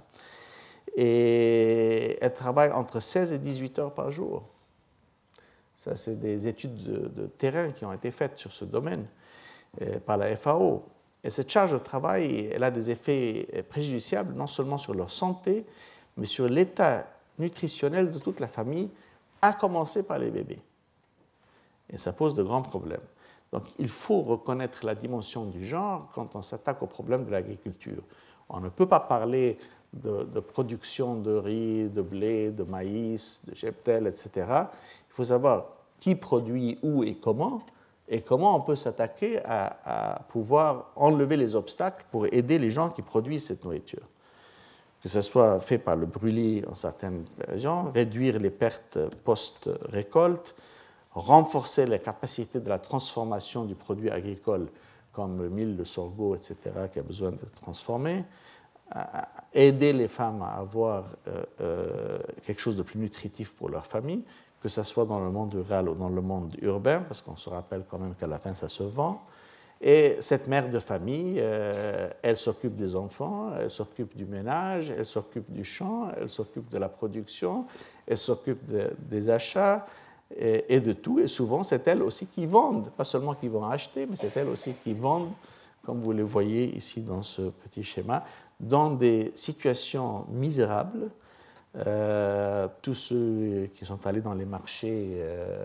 Et elles travaillent entre 16 et 18 heures par jour. Ça, c'est des études de terrain qui ont été faites sur ce domaine par la FAO. Et cette charge de travail, elle a des effets préjudiciables non seulement sur leur santé, mais sur l'état nutritionnel de toute la famille, à commencer par les bébés. Et ça pose de grands problèmes. Donc il faut reconnaître la dimension du genre quand on s'attaque au problème de l'agriculture. On ne peut pas parler de production de riz, de blé, de maïs, de cheptel, etc. Il faut savoir qui produit où et comment on peut s'attaquer à pouvoir enlever les obstacles pour aider les gens qui produisent cette nourriture. Que ce soit fait par le brûlis en certaines régions, réduire les pertes post-récolte, renforcer les capacités de la transformation du produit agricole, comme le mil, le sorgho, etc., qui a besoin d'être transformé, aider les femmes à avoir quelque chose de plus nutritif pour leur famille, que ce soit dans le monde rural ou dans le monde urbain, parce qu'on se rappelle quand même qu'à la fin, ça se vend. Et cette mère de famille, elle s'occupe des enfants, elle s'occupe du ménage, elle s'occupe du champ, elle s'occupe de la production, elle s'occupe des achats et de tout. Et souvent, c'est elle aussi qui vendent, pas seulement qui vont acheter, mais c'est elle aussi qui vendent, comme vous le voyez ici dans ce petit schéma, dans des situations misérables. Tous ceux qui sont allés dans les marchés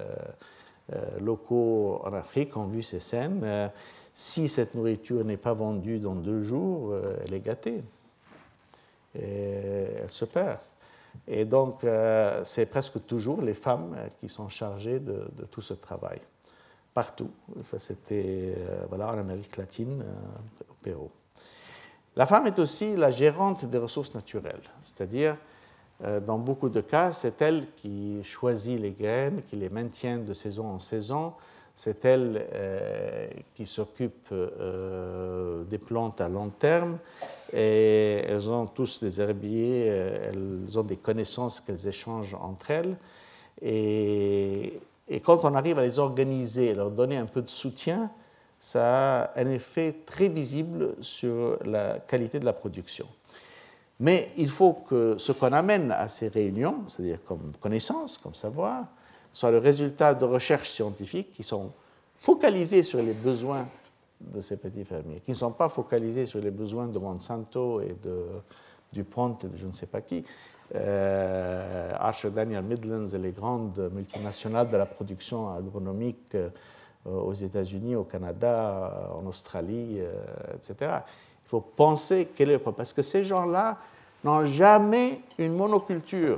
locaux en Afrique ont vu ces scènes. Si cette nourriture n'est pas vendue dans 2 jours, elle est gâtée. Et elle se perd. Et donc, c'est presque toujours les femmes qui sont chargées de tout ce travail. Partout. Ça, c'était en Amérique latine, au Pérou. La femme est aussi la gérante des ressources naturelles. C'est-à-dire, dans beaucoup de cas, c'est elle qui choisit les graines, qui les maintient de saison en saison. C'est elle qui s'occupe des plantes à long terme. Et elles ont tous des herbiers, elles ont des connaissances qu'elles échangent entre elles. Et quand on arrive à les organiser et leur donner un peu de soutien, ça a un effet très visible sur la qualité de la production. Mais il faut que ce qu'on amène à ces réunions, c'est-à-dire comme connaissance, comme savoir, soit le résultat de recherches scientifiques qui sont focalisées sur les besoins de ces petits fermiers, qui ne sont pas focalisés sur les besoins de Monsanto et de DuPont et de je ne sais pas qui. Archer Daniel Midlands et les grandes multinationales de la production agronomique aux États-Unis, au Canada, en Australie, etc. Il faut penser quel est le problème. Parce que ces gens-là n'ont jamais une monoculture.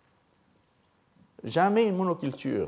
Jamais une monoculture.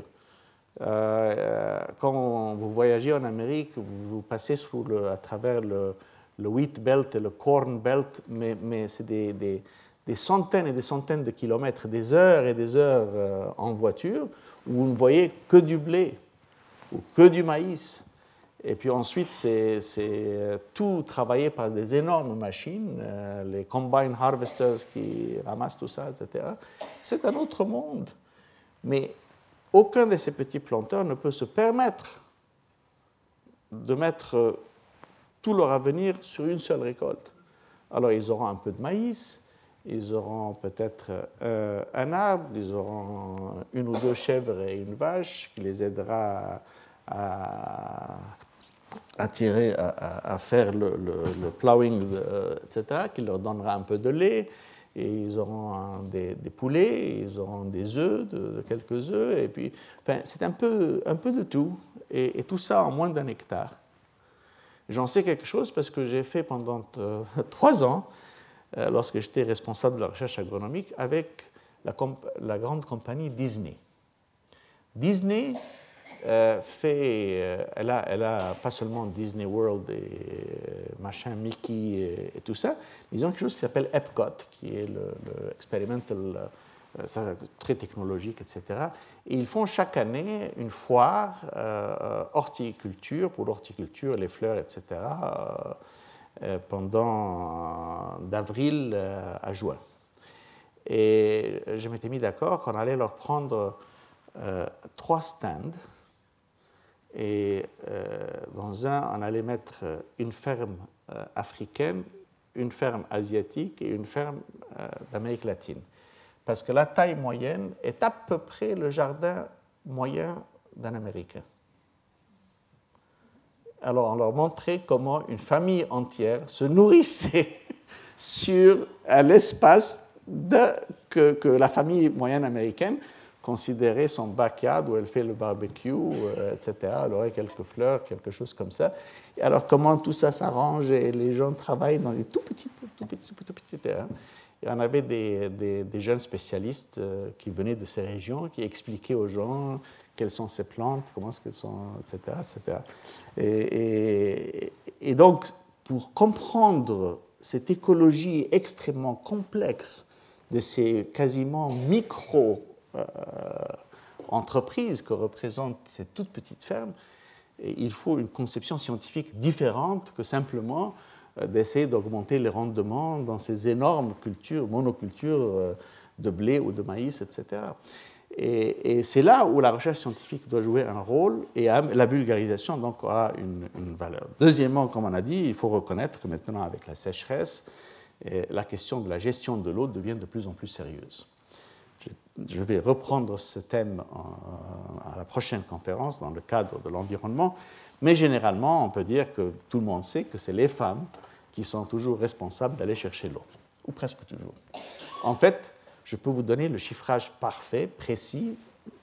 Quand vous voyagez en Amérique, vous passez à travers le wheat belt et le corn belt, mais c'est des centaines et des centaines de kilomètres, des heures et des heures en voiture, où vous ne voyez que du blé ou que du maïs. Et puis ensuite, c'est tout travaillé par des énormes machines, les combine harvesters qui ramassent tout ça, etc. C'est un autre monde. Mais aucun de ces petits planteurs ne peut se permettre de mettre tout leur avenir sur une seule récolte. Alors, ils auront un peu de maïs, ils auront peut-être un arbre, ils auront 1 ou 2 chèvres et une vache qui les aidera à faire le plowing, etc., qui leur donnera un peu de lait. Et ils auront des poulets, ils auront des œufs, quelques œufs, et puis, enfin, c'est un peu de tout, et tout ça en moins d'1 hectare. J'en sais quelque chose parce que j'ai fait pendant 3 ans, lorsque j'étais responsable de la recherche agronomique, avec la grande compagnie Disney. Disney elle a pas seulement Disney World et machin, Mickey et tout ça, mais ils ont quelque chose qui s'appelle Epcot, qui est le experimental, très technologique, etc. Et ils font chaque année une foire horticulture, pour l'horticulture, les fleurs, etc., pendant d'avril à juin. Et je m'étais mis d'accord qu'on allait leur prendre 3 stands. Et dans un, on allait mettre une ferme africaine, une ferme asiatique et une ferme d'Amérique latine. Parce que la taille moyenne est à peu près le jardin moyen d'un Américain. Alors, on leur montrait comment une famille entière se nourrissait sur l'espace que la famille moyenne américaine considérer son backyard où elle fait le barbecue, etc. Elle aurait quelques fleurs, quelque chose comme ça. Et alors, comment tout ça s'arrange et les gens travaillent dans des tout petits terrains. Et on avait des jeunes spécialistes qui venaient de ces régions, qui expliquaient aux gens quelles sont ces plantes, comment est-ce qu'elles sont, etc. etc. Et donc, pour comprendre cette écologie extrêmement complexe de ces quasiment micro-entreprises que représentent ces toutes petites fermes, il faut une conception scientifique différente que simplement d'essayer d'augmenter les rendements dans ces énormes cultures, monocultures de blé ou de maïs, etc. Et c'est là où la recherche scientifique doit jouer un rôle et la vulgarisation donc aura une valeur. Deuxièmement, comme on a dit, il faut reconnaître que maintenant avec la sécheresse, la question de la gestion de l'eau devient de plus en plus sérieuse. Je vais reprendre ce thème à la prochaine conférence dans le cadre de l'environnement, mais généralement, on peut dire que tout le monde sait que c'est les femmes qui sont toujours responsables d'aller chercher l'eau, ou presque toujours. En fait, je peux vous donner le chiffrage parfait, précis,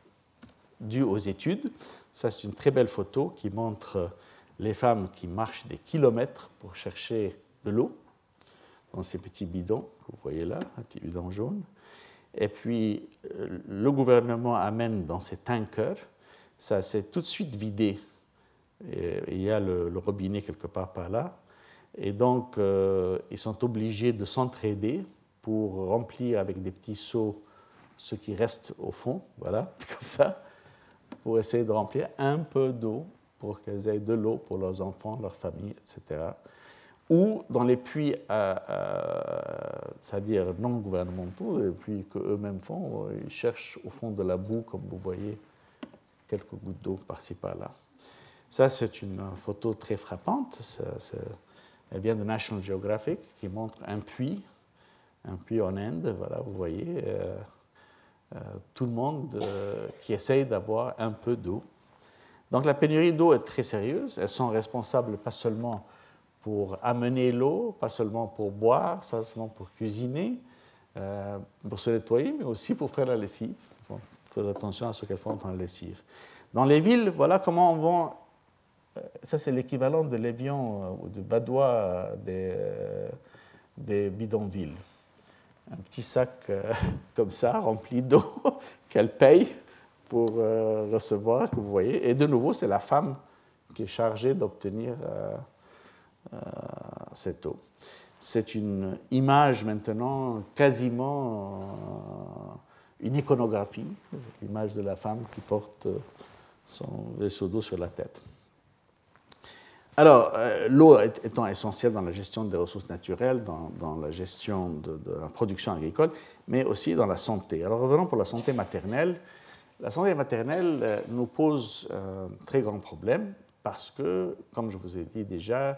dû aux études. Ça, c'est une très belle photo qui montre les femmes qui marchent des kilomètres pour chercher de l'eau dans ces petits bidons que vous voyez là, un petit bidon jaune. Et puis, le gouvernement amène dans ces tankers, ça s'est tout de suite vidé. Et il y a le robinet quelque part par là. Et donc, ils sont obligés de s'entraider pour remplir avec des petits seaux ce qui reste au fond, voilà, comme ça, pour essayer de remplir un peu d'eau pour qu'elles aient de l'eau pour leurs enfants, leurs familles, etc. Ou dans les puits, c'est-à-dire non gouvernementaux, les puits qu'eux-mêmes font, ils cherchent au fond de la boue, comme vous voyez, quelques gouttes d'eau par-ci, par-là. Ça, c'est une photo très frappante. Elle vient de National Geographic, qui montre un puits en Inde, voilà, vous voyez, tout le monde qui essaye d'avoir un peu d'eau. Donc la pénurie d'eau est très sérieuse. Elles sont responsables pas seulement pour amener l'eau, pas seulement pour boire, pas seulement pour cuisiner, pour se nettoyer, mais aussi pour faire la lessive. Il faut faire attention à ce qu'elles font dans la lessive. Dans les villes, voilà comment on vend. Ça, c'est l'équivalent de l'évian ou de badois des bidonvilles. Un petit sac comme ça, rempli d'eau, qu'elle paye pour recevoir, que vous voyez. Et de nouveau, c'est la femme qui est chargée d'obtenir cette eau. C'est une image maintenant quasiment une iconographie, l'image de la femme qui porte son vaisseau d'eau sur la tête. Alors, l'eau étant essentielle dans la gestion des ressources naturelles, dans la gestion de la production agricole, mais aussi dans la santé. Alors, revenons pour la santé maternelle. La santé maternelle nous pose un très grand problème parce que, comme je vous ai dit déjà,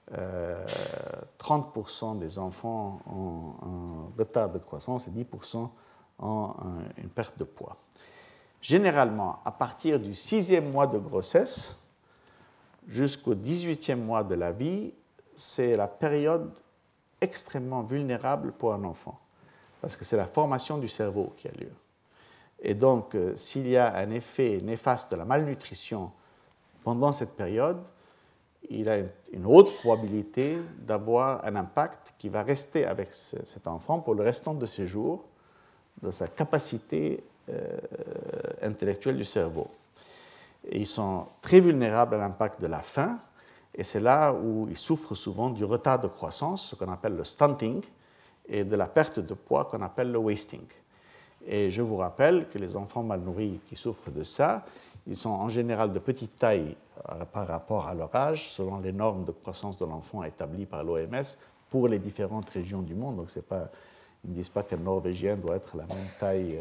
30% des enfants ont un retard de croissance et 10% ont une perte de poids. Généralement, à partir du 6e mois de grossesse jusqu'au 18e mois de la vie, c'est la période extrêmement vulnérable pour un enfant, parce que c'est la formation du cerveau qui a lieu. Et donc, s'il y a un effet néfaste de la malnutrition pendant cette période, il a une haute probabilité d'avoir un impact qui va rester avec cet enfant pour le restant de ses jours, de sa capacité intellectuelle du cerveau. Et ils sont très vulnérables à l'impact de la faim, et c'est là où ils souffrent souvent du retard de croissance, ce qu'on appelle le stunting, et de la perte de poids qu'on appelle le wasting. Et je vous rappelle que les enfants mal nourris qui souffrent de ça, ils sont en général de petite taille par rapport à leur âge, selon les normes de croissance de l'enfant établies par l'OMS pour les différentes régions du monde. Donc ils ne disent pas qu'un Norvégien doit être la même taille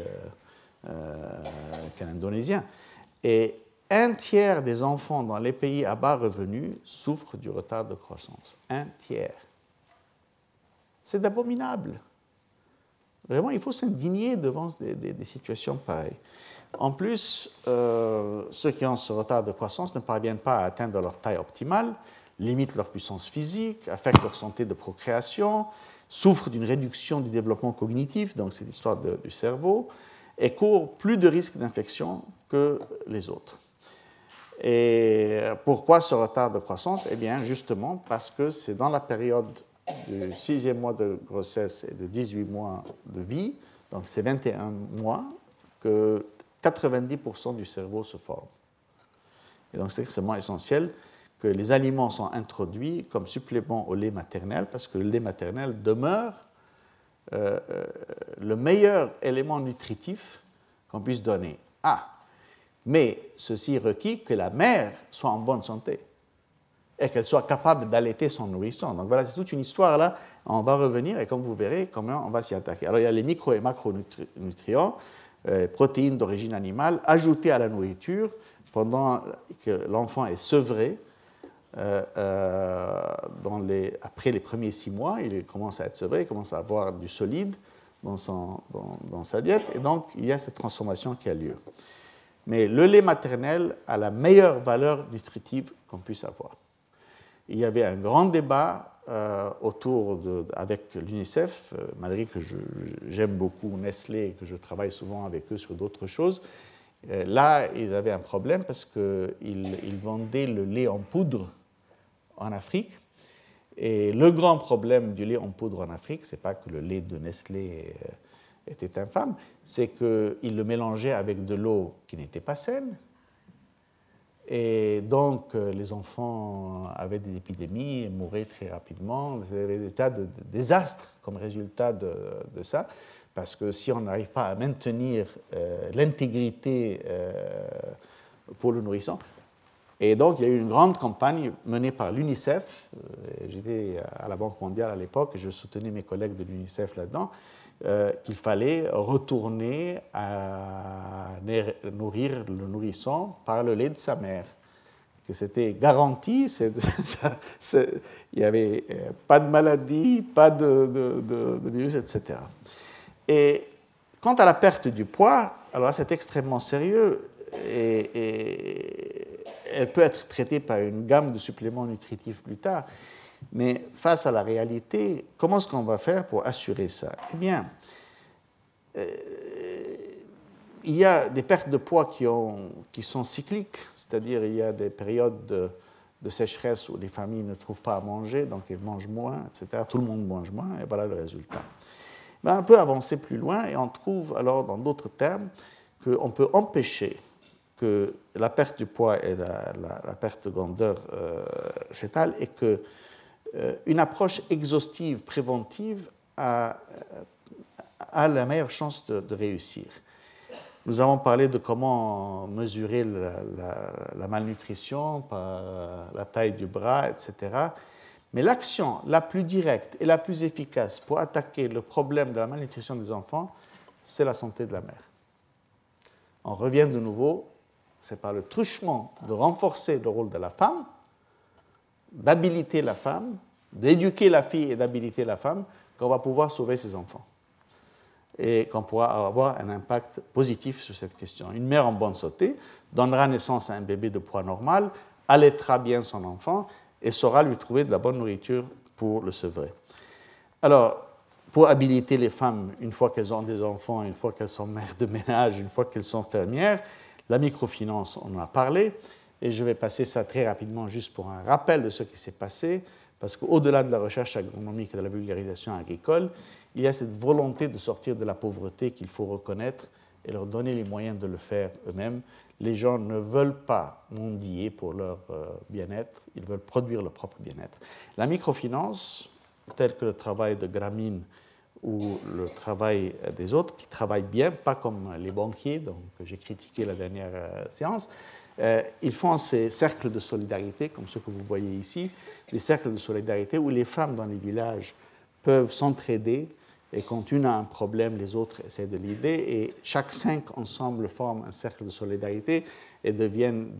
qu'un Indonésien. Et un tiers des enfants dans les pays à bas revenus souffrent du retard de croissance. Un tiers. C'est abominable. Vraiment, il faut s'indigner devant des situations pareilles. En plus, ceux qui ont ce retard de croissance ne parviennent pas à atteindre leur taille optimale, limitent leur puissance physique, affectent leur santé de procréation, souffrent d'une réduction du développement cognitif, donc c'est l'histoire du cerveau, et courent plus de risques d'infection que les autres. Et pourquoi ce retard de croissance? Eh bien, justement, parce que c'est dans la période du 6e mois de grossesse et de 18 mois de vie, donc c'est 21 mois, que 90% du cerveau se forme. Et donc c'est extrêmement essentiel que les aliments soient introduits comme supplément au lait maternel, parce que le lait maternel demeure le meilleur élément nutritif qu'on puisse donner. Mais ceci requiert que la mère soit en bonne santé. et qu'elle soit capable d'allaiter son nourrisson. Donc voilà, c'est toute une histoire là. On va revenir et comme vous verrez, comment on va s'y attaquer. Alors il y a les micro- et macronutriments, protéines d'origine animale, ajoutées à la nourriture pendant que l'enfant est sevré. Après les premiers 6 mois, il commence à être sevré, il commence à avoir du solide dans sa diète, et donc il y a cette transformation qui a lieu. Mais le lait maternel a la meilleure valeur nutritive qu'on puisse avoir. Il y avait un grand débat avec l'UNICEF, malgré que j'aime beaucoup Nestlé et que je travaille souvent avec eux sur d'autres choses. Là, ils avaient un problème parce qu'ils vendaient le lait en poudre en Afrique. Et le grand problème du lait en poudre en Afrique, ce n'est pas que le lait de Nestlé était infâme, c'est qu'ils le mélangeaient avec de l'eau qui n'était pas saine. Et donc, les enfants avaient des épidémies et mouraient très rapidement. Il y avait des tas de désastres comme résultat de ça, parce que si on n'arrive pas à maintenir l'intégrité pour le nourrisson. Et donc, il y a eu une grande campagne menée par l'UNICEF. J'étais à la Banque mondiale à l'époque et je soutenais mes collègues de l'UNICEF là-dedans, qu'il fallait retourner à nourrir le nourrisson par le lait de sa mère. Que c'était garanti, il n'y avait pas de maladie, pas de virus, etc. Et quant à la perte du poids, alors c'est extrêmement sérieux et elle peut être traitée par une gamme de suppléments nutritifs plus tard. Mais face à la réalité, comment est-ce qu'on va faire pour assurer ça? Eh bien, il y a des pertes de poids qui sont cycliques, c'est-à-dire il y a des périodes de sécheresse où les familles ne trouvent pas à manger, donc elles mangent moins, etc. Tout le monde mange moins, et voilà le résultat. Mais on peut avancer plus loin et on trouve alors, dans d'autres termes, qu'on peut empêcher que la perte du poids et la perte de grandeur fétale et qu'une approche exhaustive, préventive a la meilleure chance de réussir. Nous avons parlé de comment mesurer la malnutrition par la taille du bras, etc. Mais l'action la plus directe et la plus efficace pour attaquer le problème de la malnutrition des enfants, c'est la santé de la mère. On revient de nouveau, c'est par le truchement de renforcer le rôle de la femme, d'habiliter la femme, d'éduquer la fille et d'habiliter la femme, qu'on va pouvoir sauver ses enfants. Et qu'on pourra avoir un impact positif sur cette question. Une mère en bonne santé donnera naissance à un bébé de poids normal, allaitera bien son enfant et saura lui trouver de la bonne nourriture pour le sevrer. Alors, pour habiliter les femmes, une fois qu'elles ont des enfants, une fois qu'elles sont mères de ménage, une fois qu'elles sont fermières, la microfinance, on en a parlé, et je vais passer ça très rapidement juste pour un rappel de ce qui s'est passé, parce qu'au-delà de la recherche agronomique et de la vulgarisation agricole, il y a cette volonté de sortir de la pauvreté qu'il faut reconnaître et leur donner les moyens de le faire eux-mêmes. Les gens ne veulent pas mendier pour leur bien-être, ils veulent produire leur propre bien-être. La microfinance, telle que le travail de Grameen ou le travail des autres, qui travaillent bien, pas comme les banquiers, donc, que j'ai critiqué la dernière séance, ils font ces cercles de solidarité, comme ceux que vous voyez ici, des cercles de solidarité où les femmes dans les villages peuvent s'entraider et quand une a un problème, les autres essaient de l'aider et chaque 5 ensemble forment un cercle de solidarité et deviennent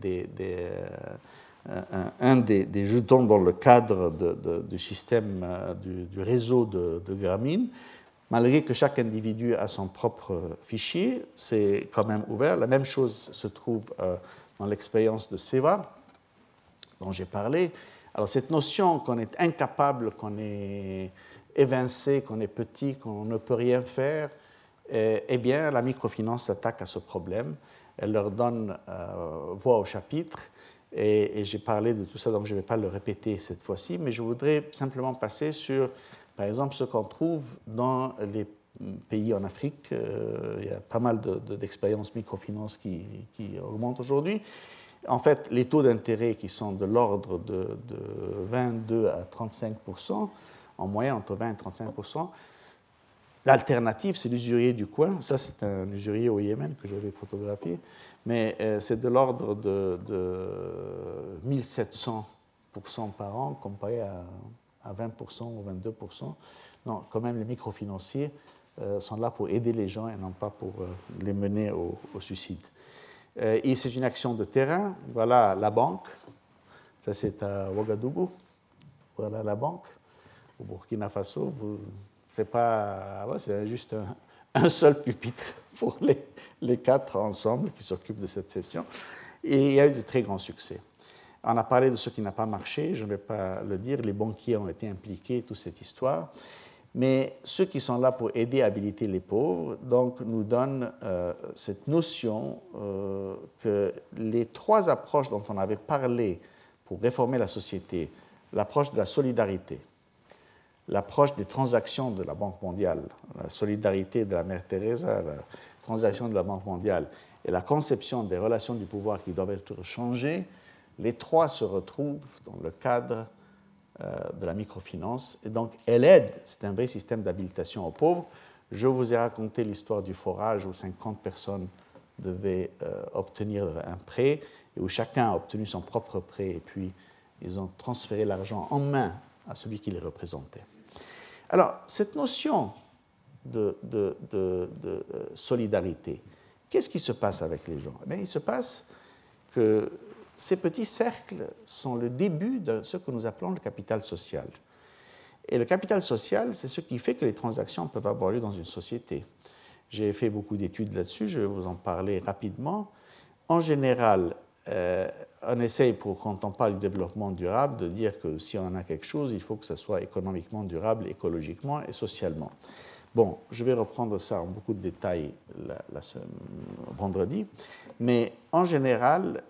un des jetons dans le cadre du système du réseau de Grameen. Malgré que chaque individu a son propre fichier, c'est quand même ouvert. La même chose se trouve dans l'expérience de Seva, dont j'ai parlé. Alors cette notion qu'on est incapable, qu'on est évincé, qu'on est petit, qu'on ne peut rien faire, eh bien la microfinance s'attaque à ce problème. Elle leur donne voix au chapitre et j'ai parlé de tout ça, donc je ne vais pas le répéter cette fois-ci, mais je voudrais simplement passer sur, par exemple, ce qu'on trouve dans les pays en Afrique. Il y a pas mal d'expériences microfinance qui augmentent aujourd'hui. En fait, les taux d'intérêt qui sont de l'ordre de 22 à 35%, en moyenne entre 20 et 35%. L'alternative, c'est l'usurier du coin. Ça, c'est un usurier au Yémen que j'avais photographié. Mais c'est de l'ordre de 1700 par an comparé à 20% ou 22%. Non, quand même, les microfinanciers sont là pour aider les gens et non pas pour les mener au suicide. Et c'est une action de terrain. Voilà la banque. Ça, c'est à Ouagadougou. Voilà la banque. Au Burkina Faso, c'est juste un seul pupitre pour les 4 ensemble qui s'occupent de cette session. Et il y a eu de très grands succès. On a parlé de ce qui n'a pas marché, je ne vais pas le dire, les banquiers ont été impliqués, toute cette histoire. Mais ceux qui sont là pour aider à habiliter les pauvres, donc, nous donnent cette notion que les 3 approches dont on avait parlé pour réformer la société, l'approche de la solidarité, l'approche des transactions de la Banque mondiale, la solidarité de la Mère Teresa, la transaction de la Banque mondiale et la conception des relations du pouvoir qui doivent être changées, les 3 se retrouvent dans le cadre de la microfinance. Et donc, elle aide, c'est un vrai système d'habilitation aux pauvres. Je vous ai raconté l'histoire du forage où 50 personnes devaient obtenir un prêt et où chacun a obtenu son propre prêt et puis ils ont transféré l'argent en main à celui qui les représentait. Alors, cette notion de solidarité, qu'est-ce qui se passe avec les gens? Il se passe que ces petits cercles sont le début de ce que nous appelons le capital social. Et le capital social, c'est ce qui fait que les transactions peuvent avoir lieu dans une société. J'ai fait beaucoup d'études là-dessus, je vais vous en parler rapidement. En général, on essaye, quand on parle du développement durable, de dire que si on a quelque chose, il faut que ce soit économiquement durable, écologiquement et socialement. Bon, je vais reprendre ça en beaucoup de détails vendredi, mais en général,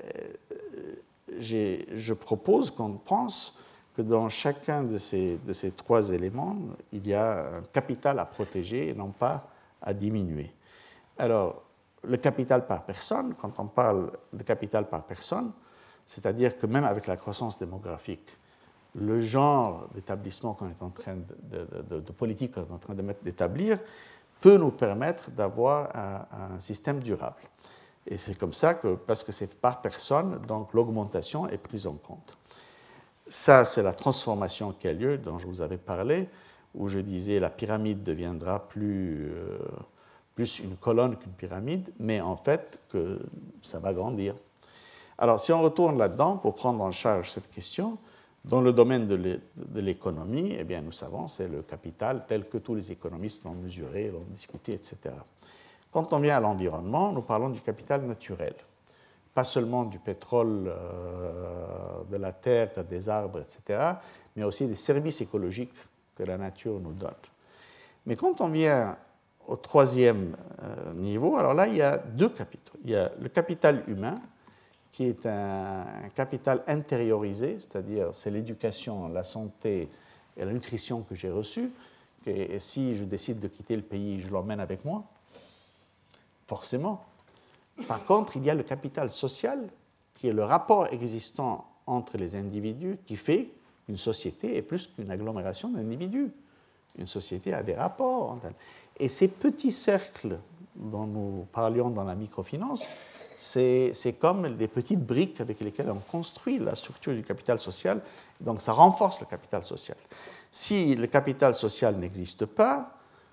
je propose qu'on pense que dans chacun de ces 3 éléments, il y a un capital à protéger et non pas à diminuer. Alors, le capital par personne, quand on parle de capital par personne, c'est-à-dire que même avec la croissance démographique, le genre d'établissement qu'on est en train de politique qu'on est en train d'établir peut nous permettre d'avoir un système durable. Et c'est comme ça que, parce que c'est par personne, donc l'augmentation est prise en compte. Ça, c'est la transformation qui a lieu, dont je vous avais parlé, où je disais la pyramide deviendra plus une colonne qu'une pyramide, mais en fait, que ça va grandir. Alors, si on retourne là-dedans pour prendre en charge cette question, dans le domaine de l'économie, eh bien, nous savons, c'est le capital tel que tous les économistes l'ont mesuré, l'ont discuté, etc. Quand on vient à l'environnement, nous parlons du capital naturel. Pas seulement du pétrole, de la terre, des arbres, etc., mais aussi des services écologiques que la nature nous donne. Mais quand on vient au 3e niveau, alors là, il y a 2 capitaux. Il y a le capital humain, qui est un capital intériorisé, c'est-à-dire c'est l'éducation, la santé et la nutrition que j'ai reçue. Et si je décide de quitter le pays, je l'emmène avec moi, forcément. Par contre, il y a le capital social, qui est le rapport existant entre les individus, qui fait qu'une société est plus qu'une agglomération d'individus. Une société a des rapports. Et ces petits cercles dont nous parlions dans la microfinance, c'est comme des petites briques avec lesquelles on construit la structure du capital social. Donc ça renforce le capital social. Si le capital social n'existe pas,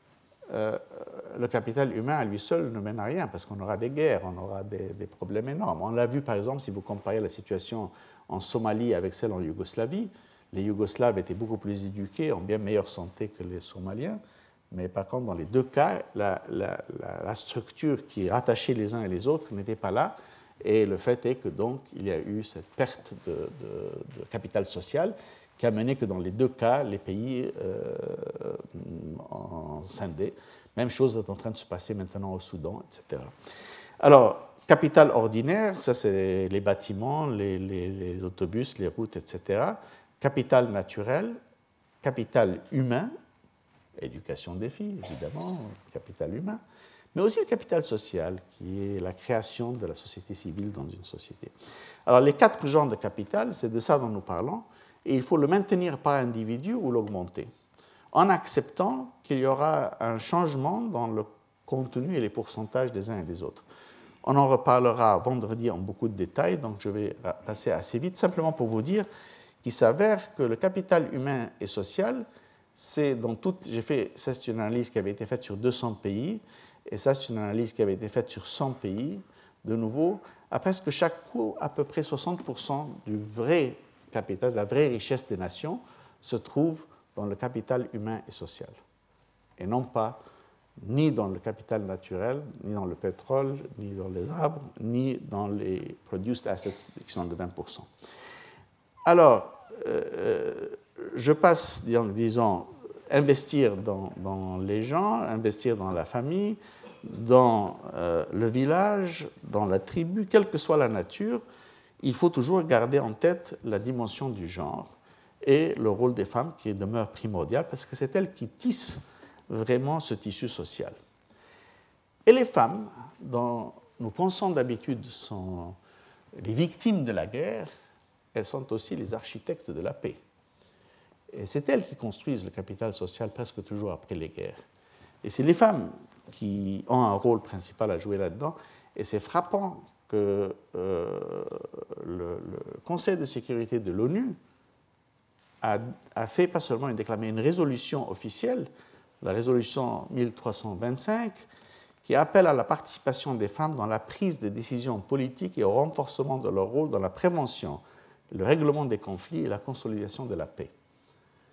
le capital humain à lui seul ne mène à rien, parce qu'on aura des guerres, on aura des problèmes énormes. On l'a vu par exemple, si vous comparez la situation en Somalie avec celle en Yougoslavie, les Yougoslaves étaient beaucoup plus éduqués, en bien meilleure santé que les Somaliens, mais par contre, dans les 2 cas, la structure qui rattachait les uns et les autres n'était pas là, et le fait est que donc il y a eu cette perte de capital social qui a mené que dans les 2 cas, les pays en scindé. Même chose est en train de se passer maintenant au Soudan, etc. Alors, capital ordinaire, ça c'est les bâtiments, les autobus, les routes, etc. Capital naturel, capital humain, éducation des filles, évidemment, capital humain, mais aussi le capital social, qui est la création de la société civile dans une société. Alors, les 4 genres de capital, c'est de ça dont nous parlons, et il faut le maintenir par individu ou l'augmenter, en acceptant qu'il y aura un changement dans le contenu et les pourcentages des uns et des autres. On en reparlera vendredi en beaucoup de détails, donc je vais passer assez vite, simplement pour vous dire qu'il s'avère que le capital humain et social, c'est dans toute. Ça, c'est une analyse qui avait été faite sur 200 pays, et ça, c'est une analyse qui avait été faite sur 100 pays. De nouveau, à presque chaque coup, à peu près 60% du vrai capital, de la vraie richesse des nations, se trouve dans le capital humain et social, et non pas ni dans le capital naturel, ni dans le pétrole, ni dans les arbres, ni dans les produced assets qui sont de 20%. Alors, je passe, disons, investir dans les gens, investir dans la famille, dans le village, dans la tribu, quelle que soit la nature, il faut toujours garder en tête la dimension du genre et le rôle des femmes qui demeure primordial parce que c'est elles qui tissent vraiment ce tissu social. Et les femmes, dont nous pensons d'habitude sont les victimes de la guerre, elles sont aussi les architectes de la paix. Et c'est elles qui construisent le capital social presque toujours après les guerres. Et c'est les femmes qui ont un rôle principal à jouer là-dedans. Et c'est frappant que le Conseil de sécurité de l'ONU a fait pas seulement déclamer une résolution officielle, la résolution 1325, qui appelle à la participation des femmes dans la prise de décisions politiques et au renforcement de leur rôle dans la prévention, le règlement des conflits et la consolidation de la paix. Pourquoi ?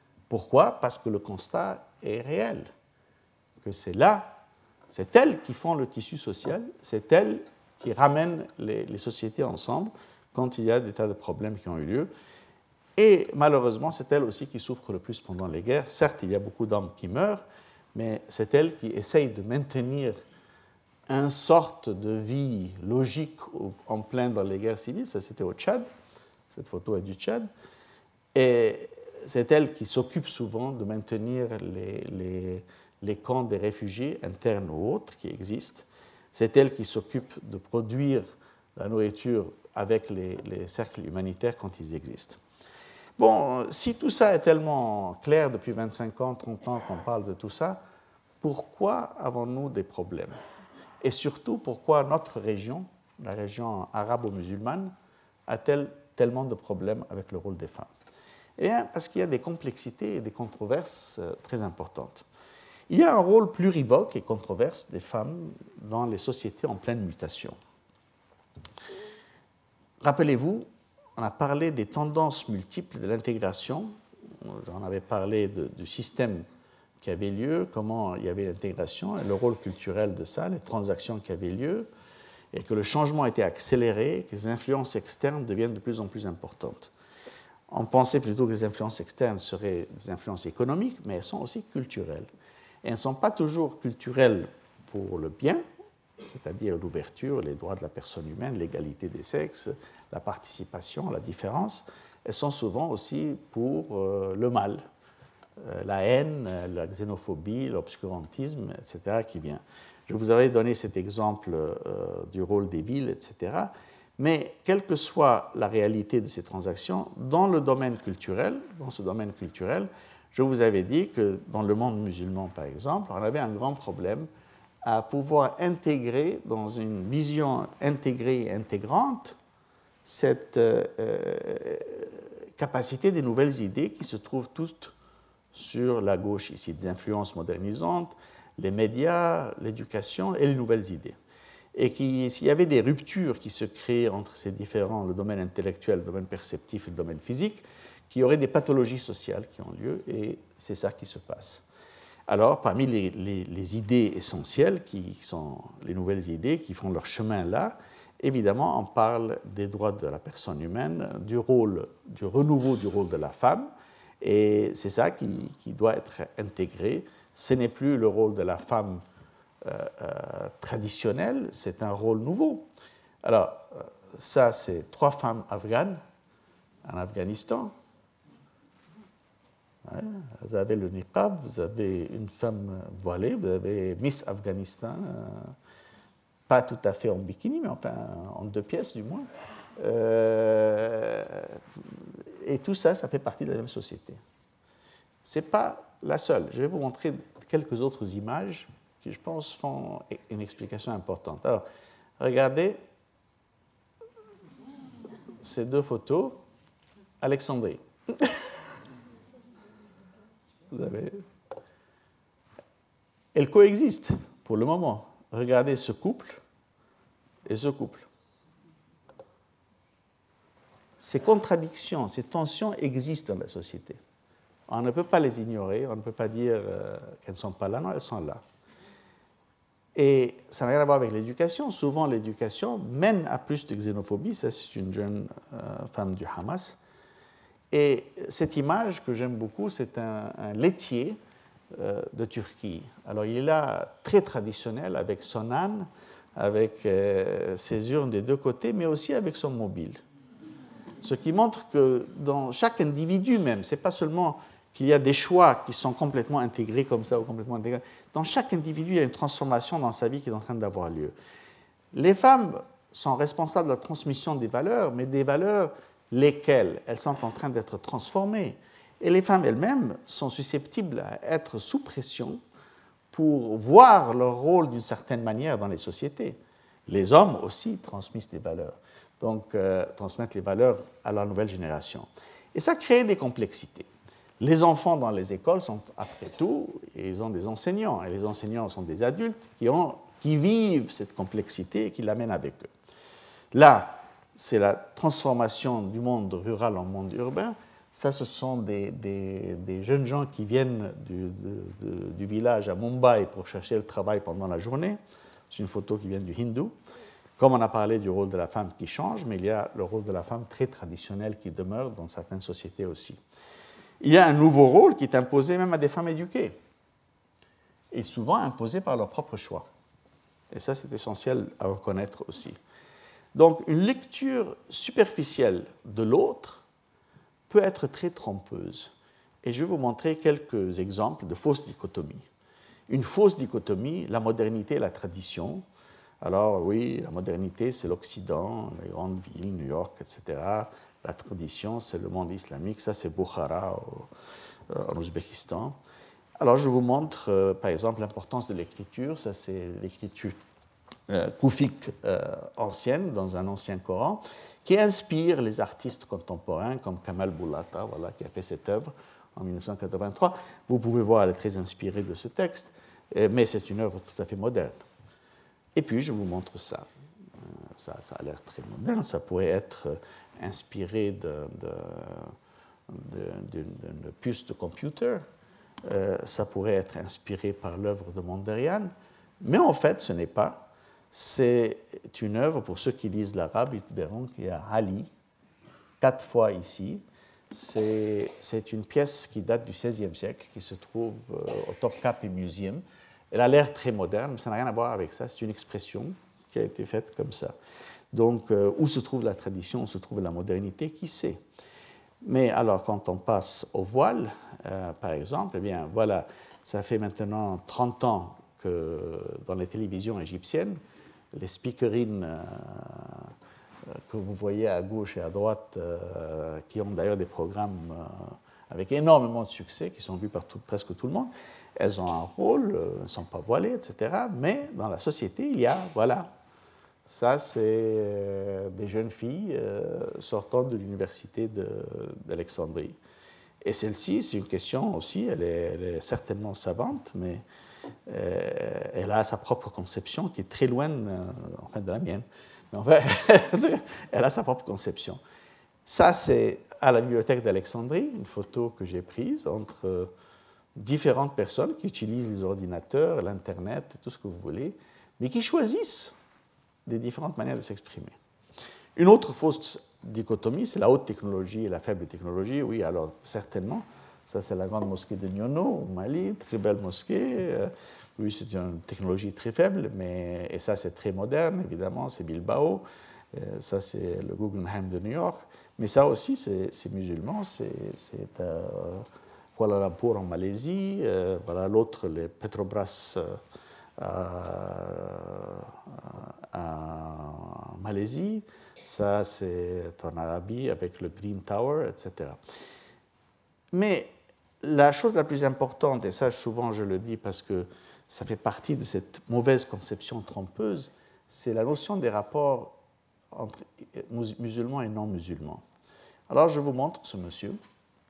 Parce que le constat est réel, que c'est elles qui font le tissu social, c'est elles qui ramènent les sociétés ensemble quand il y a des tas de problèmes qui ont eu lieu. Et malheureusement, c'est elles aussi qui souffrent le plus pendant les guerres. Certes, il y a beaucoup d'hommes qui meurent, mais c'est elles qui essayent de maintenir une sorte de vie logique en plein dans les guerres civiles. Ça, c'était au Tchad. Cette photo est du Tchad. Et c'est elles qui s'occupent souvent de maintenir les camps des réfugiés, internes ou autres, qui existent. C'est elles qui s'occupent de produire la nourriture avec les cercles humanitaires quand ils existent. Bon, si tout ça est tellement clair depuis 25 ans, 30 ans qu'on parle de tout ça, pourquoi avons-nous des problèmes ? Et surtout, pourquoi notre région, la région arabo-musulmane, a-t-elle tellement de problèmes avec le rôle des femmes ? Eh bien, parce qu'il y a des complexités et des controverses très importantes. Il y a un rôle plurivoque et controverse des femmes dans les sociétés en pleine mutation. Rappelez-vous, on a parlé des tendances multiples de l'intégration. On avait parlé du système qui avait lieu, comment il y avait l'intégration et le rôle culturel de ça, les transactions qui avaient lieu, et que le changement a été accéléré, que les influences externes deviennent de plus en plus importantes. On pensait plutôt que les influences externes seraient des influences économiques, mais elles sont aussi culturelles. Et elles ne sont pas toujours culturelles pour le bien, c'est-à-dire l'ouverture, les droits de la personne humaine, l'égalité des sexes, la participation, la différence. Elles sont souvent aussi pour le mal, la haine, la xénophobie, l'obscurantisme, etc. qui vient. Je vous avais donné cet exemple du rôle des villes, etc. Mais quelle que soit la réalité de ces transactions, dans ce domaine culturel, je vous avais dit que dans le monde musulman, par exemple, on avait un grand problème à pouvoir intégrer dans une vision intégrée et intégrante cette capacité des nouvelles idées qui se trouvent toutes sur la gauche ici, des influences modernisantes, les médias, l'éducation et les nouvelles idées. Et s'il y avait des ruptures qui se créaient entre ces différents, le domaine intellectuel, le domaine perceptif et le domaine physique, qu'il y aurait des pathologies sociales qui ont lieu, et c'est ça qui se passe. Alors, parmi les idées essentielles, qui sont les nouvelles idées qui font leur chemin là, évidemment, on parle des droits de la personne humaine, du renouveau du rôle de la femme, et c'est ça qui doit être intégré. Ce n'est plus le rôle de la femme traditionnel, c'est un rôle nouveau. Alors, ça, c'est 3 femmes afghanes en Afghanistan. Ouais, vous avez le niqab, vous avez une femme voilée, vous avez Miss Afghanistan, pas tout à fait en bikini, mais enfin en 2 pièces du moins. Et tout ça, ça fait partie de la même société. Ce n'est pas la seule. Je vais vous montrer quelques autres images qui, je pense, font une explication importante. Alors, regardez ces 2 photos. Alexandrie. Vous avez... Elles coexistent pour le moment. Regardez ce couple et ce couple. Ces contradictions, ces tensions existent dans la société. On ne peut pas les ignorer, on ne peut pas dire qu'elles ne sont pas là, non, elles sont là. Et ça n'a rien à voir avec l'éducation. Souvent, l'éducation mène à plus de xénophobie. Ça, c'est une jeune femme du Hamas. Et cette image que j'aime beaucoup, c'est un laitier de Turquie. Alors, il est là très traditionnel avec son âne, avec ses urnes des deux côtés, mais aussi avec son mobile. Ce qui montre que dans chaque individu même, ce n'est pas seulement qu'il y a des choix qui sont complètement intégrés comme ça ou complètement intégrés. Dans chaque individu, il y a une transformation dans sa vie qui est en train d'avoir lieu. Les femmes sont responsables de la transmission des valeurs, mais des valeurs lesquelles elles sont en train d'être transformées. Et les femmes elles-mêmes sont susceptibles à être sous pression pour voir leur rôle d'une certaine manière dans les sociétés. Les hommes aussi transmettent des valeurs, donc transmettent les valeurs à la nouvelle génération. Et ça crée des complexités. Les enfants dans les écoles sont, après tout, ils ont des enseignants, et les enseignants sont des adultes qui vivent cette complexité et qui l'amènent avec eux. Là, c'est la transformation du monde rural en monde urbain. Ça, ce sont des jeunes gens qui viennent du village à Mumbai pour chercher le travail pendant la journée. C'est une photo qui vient du Hindu. Comme on a parlé du rôle de la femme qui change, mais il y a le rôle de la femme très traditionnel qui demeure dans certaines sociétés aussi. Il y a un nouveau rôle qui est imposé même à des femmes éduquées, et souvent imposé par leur propre choix. Et ça, c'est essentiel à reconnaître aussi. Donc, une lecture superficielle de l'autre peut être très trompeuse. Et je vais vous montrer quelques exemples de fausses dichotomies. Une fausse dichotomie, la modernité et la tradition. Alors oui, la modernité, c'est l'Occident, les grandes villes, New York, etc. La tradition, c'est le monde islamique. Ça, c'est Bukhara en Ouzbékistan. Alors, je vous montre, par exemple, l'importance de l'écriture. Ça, c'est l'écriture koufique ancienne, dans un ancien Coran, qui inspire les artistes contemporains, comme Kamal Boulata, voilà, qui a fait cette œuvre en 1983. Vous pouvez voir, elle est très inspirée de ce texte, mais c'est une œuvre tout à fait moderne. Et puis, je vous montre ça. Ça a l'air très moderne. Ça pourrait être inspiré d'une puce de computer. Ça pourrait être inspiré par l'œuvre de Mondarian. Mais en fait, ce n'est pas. C'est une œuvre, pour ceux qui lisent l'arabe, ils verront qu'il y a Ali, 4 fois ici. C'est une pièce qui date du XVIe siècle, qui se trouve au Topkapi Museum. Elle a l'air très moderne, mais ça n'a rien à voir avec ça. C'est une expression qui a été faite comme ça. Donc, où se trouve la tradition, où se trouve la modernité, qui sait? Mais alors, quand on passe au voile, par exemple, eh bien, voilà, ça fait maintenant 30 ans que dans les télévisions égyptiennes, les speakerines que vous voyez à gauche et à droite, qui ont d'ailleurs des programmes avec énormément de succès, qui sont vus par presque tout le monde, elles ont un rôle, elles ne sont pas voilées, etc. Mais dans la société, il y a, voilà, ça c'est des jeunes filles sortant de l'université d'Alexandrie. Et celle-ci, c'est une question aussi, elle est certainement savante, mais elle a sa propre conception qui est très loin enfin, de la mienne. Mais en fait, elle a sa propre conception. Ça, c'est à la bibliothèque d'Alexandrie, une photo que j'ai prise entre différentes personnes qui utilisent les ordinateurs, l'Internet, tout ce que vous voulez, mais qui choisissent des différentes manières de s'exprimer. Une autre fausse dichotomie, c'est la haute technologie et la faible technologie. Oui, alors certainement, ça c'est la grande mosquée de Nyono, au Mali, très belle mosquée. Oui, c'est une technologie très faible, et ça c'est très moderne, évidemment, c'est Bilbao. Ça c'est le Guggenheim de New York. Mais ça aussi, c'est musulman, c'est Kuala Lumpur en Malaisie, voilà l'autre, les Petrobras en Malaisie, ça c'est en Arabie avec le Green Tower, etc. Mais la chose la plus importante, et ça souvent je le dis parce que ça fait partie de cette mauvaise conception trompeuse, c'est la notion des rapports entre musulmans et non musulmans. Alors je vous montre ce monsieur.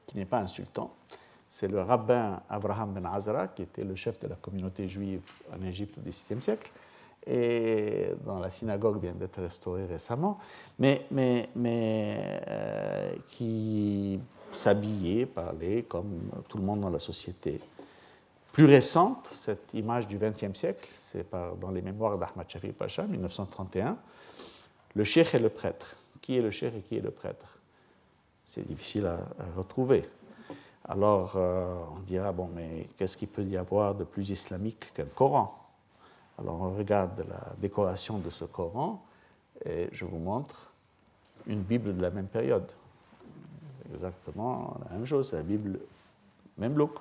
qui n'est pas insultant. C'est le rabbin Abraham Ben Azra, qui était le chef de la communauté juive en Égypte au XVIIe siècle, et dont la synagogue vient d'être restaurée récemment, mais qui s'habillait, parlait comme tout le monde dans la société. Plus récente, cette image du XXe siècle, c'est dans les mémoires d'Ahmad Shafiq Pasha, 1931, le cheikh et le prêtre. Qui est le cheikh et qui est le prêtre? C'est difficile à retrouver. Alors, on dira, bon, mais qu'est-ce qu'il peut y avoir de plus islamique qu'un Coran? Alors, on regarde la décoration de ce Coran et je vous montre une Bible de la même période. Exactement la même chose, c'est la Bible, même look.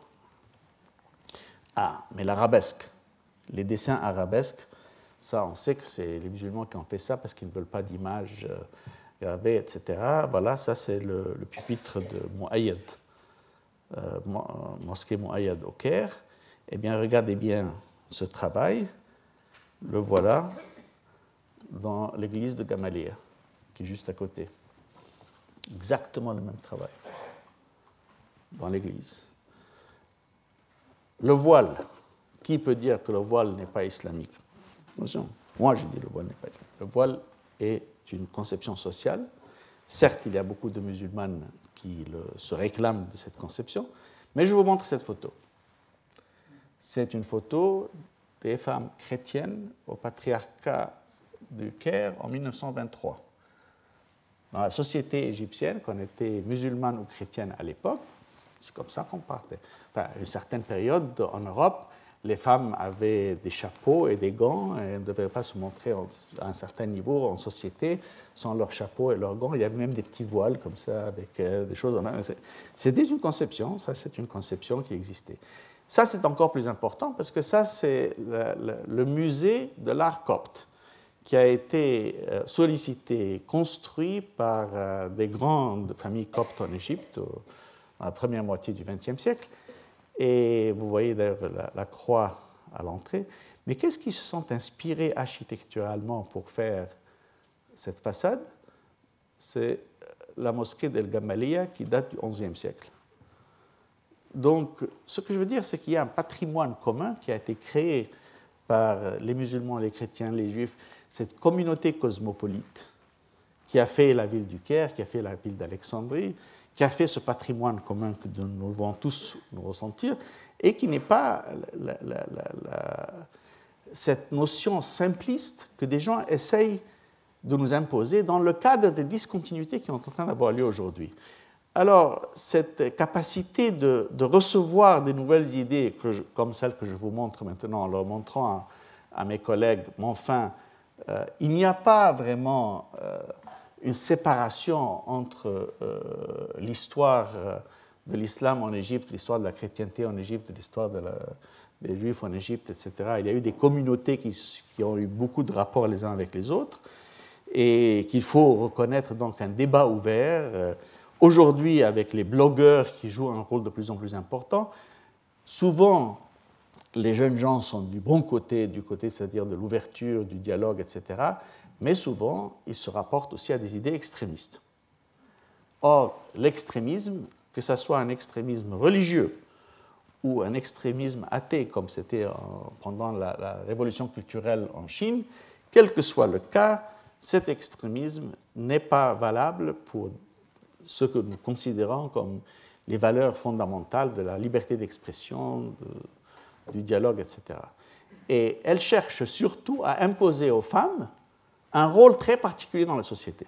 Ah, mais l'arabesque, les dessins arabesques, ça, on sait que c'est les musulmans qui ont fait ça parce qu'ils ne veulent pas d'images gravées, etc. Voilà, ça, c'est le pupitre de Mouayyad. Mosquée Mouayyad au Caire, eh bien, regardez bien ce travail. Le voilà dans l'église de Gamaliel, qui est juste à côté. Exactement le même travail dans l'église. Le voile. Qui peut dire que le voile n'est pas islamique? Attention, moi je dis le voile n'est pas islamique. Le voile est une conception sociale. Certes, il y a beaucoup de musulmanes qui se réclament de cette conception, mais je vous montre cette photo. C'est une photo des femmes chrétiennes au patriarcat du Caire en 1923. Dans la société égyptienne, qu'on était musulmane ou chrétienne à l'époque, c'est comme ça qu'on partait. Enfin, à une certaine période en Europe, les femmes avaient des chapeaux et des gants et ne devaient pas se montrer à un certain niveau en société sans leurs chapeaux et leurs gants. Il y avait même des petits voiles comme ça avec des choses en main. C'était une conception, ça c'est une conception qui existait. Ça c'est encore plus important parce que ça c'est le musée de l'art copte qui a été sollicité, construit par des grandes familles coptes en Égypte dans la première moitié du XXe siècle. Et vous voyez d'ailleurs la croix à l'entrée. Mais qu'est-ce qui se sont inspirés architecturalement pour faire cette façade? C'est la mosquée d'El Gamaliya qui date du XIe siècle. Donc, ce que je veux dire, c'est qu'il y a un patrimoine commun qui a été créé par les musulmans, les chrétiens, les juifs, cette communauté cosmopolite qui a fait la ville du Caire, qui a fait la ville d'Alexandrie, qui a fait ce patrimoine commun que nous devons tous nous ressentir, et qui n'est pas cette notion simpliste que des gens essayent de nous imposer dans le cadre des discontinuités qui sont en train d'avoir lieu aujourd'hui. Alors, cette capacité de recevoir des nouvelles idées, comme celles que je vous montre maintenant en leur montrant à mes collègues, mais enfin, il n'y a pas vraiment une séparation entre l'histoire de l'islam en Égypte, l'histoire de la chrétienté en Égypte, l'histoire des juifs en Égypte, etc. Il y a eu des communautés qui ont eu beaucoup de rapports les uns avec les autres et qu'il faut reconnaître donc un débat ouvert. Aujourd'hui, avec les blogueurs qui jouent un rôle de plus en plus important, souvent les jeunes gens sont du bon côté, c'est-à-dire de l'ouverture, du dialogue, etc., mais souvent, ils se rapportent aussi à des idées extrémistes. Or, l'extrémisme, que ce soit un extrémisme religieux ou un extrémisme athée, comme c'était pendant la révolution culturelle en Chine, quel que soit le cas, cet extrémisme n'est pas valable pour ce que nous considérons comme les valeurs fondamentales de la liberté d'expression, du dialogue, etc. Et elle cherche surtout à imposer aux femmes un rôle très particulier dans la société.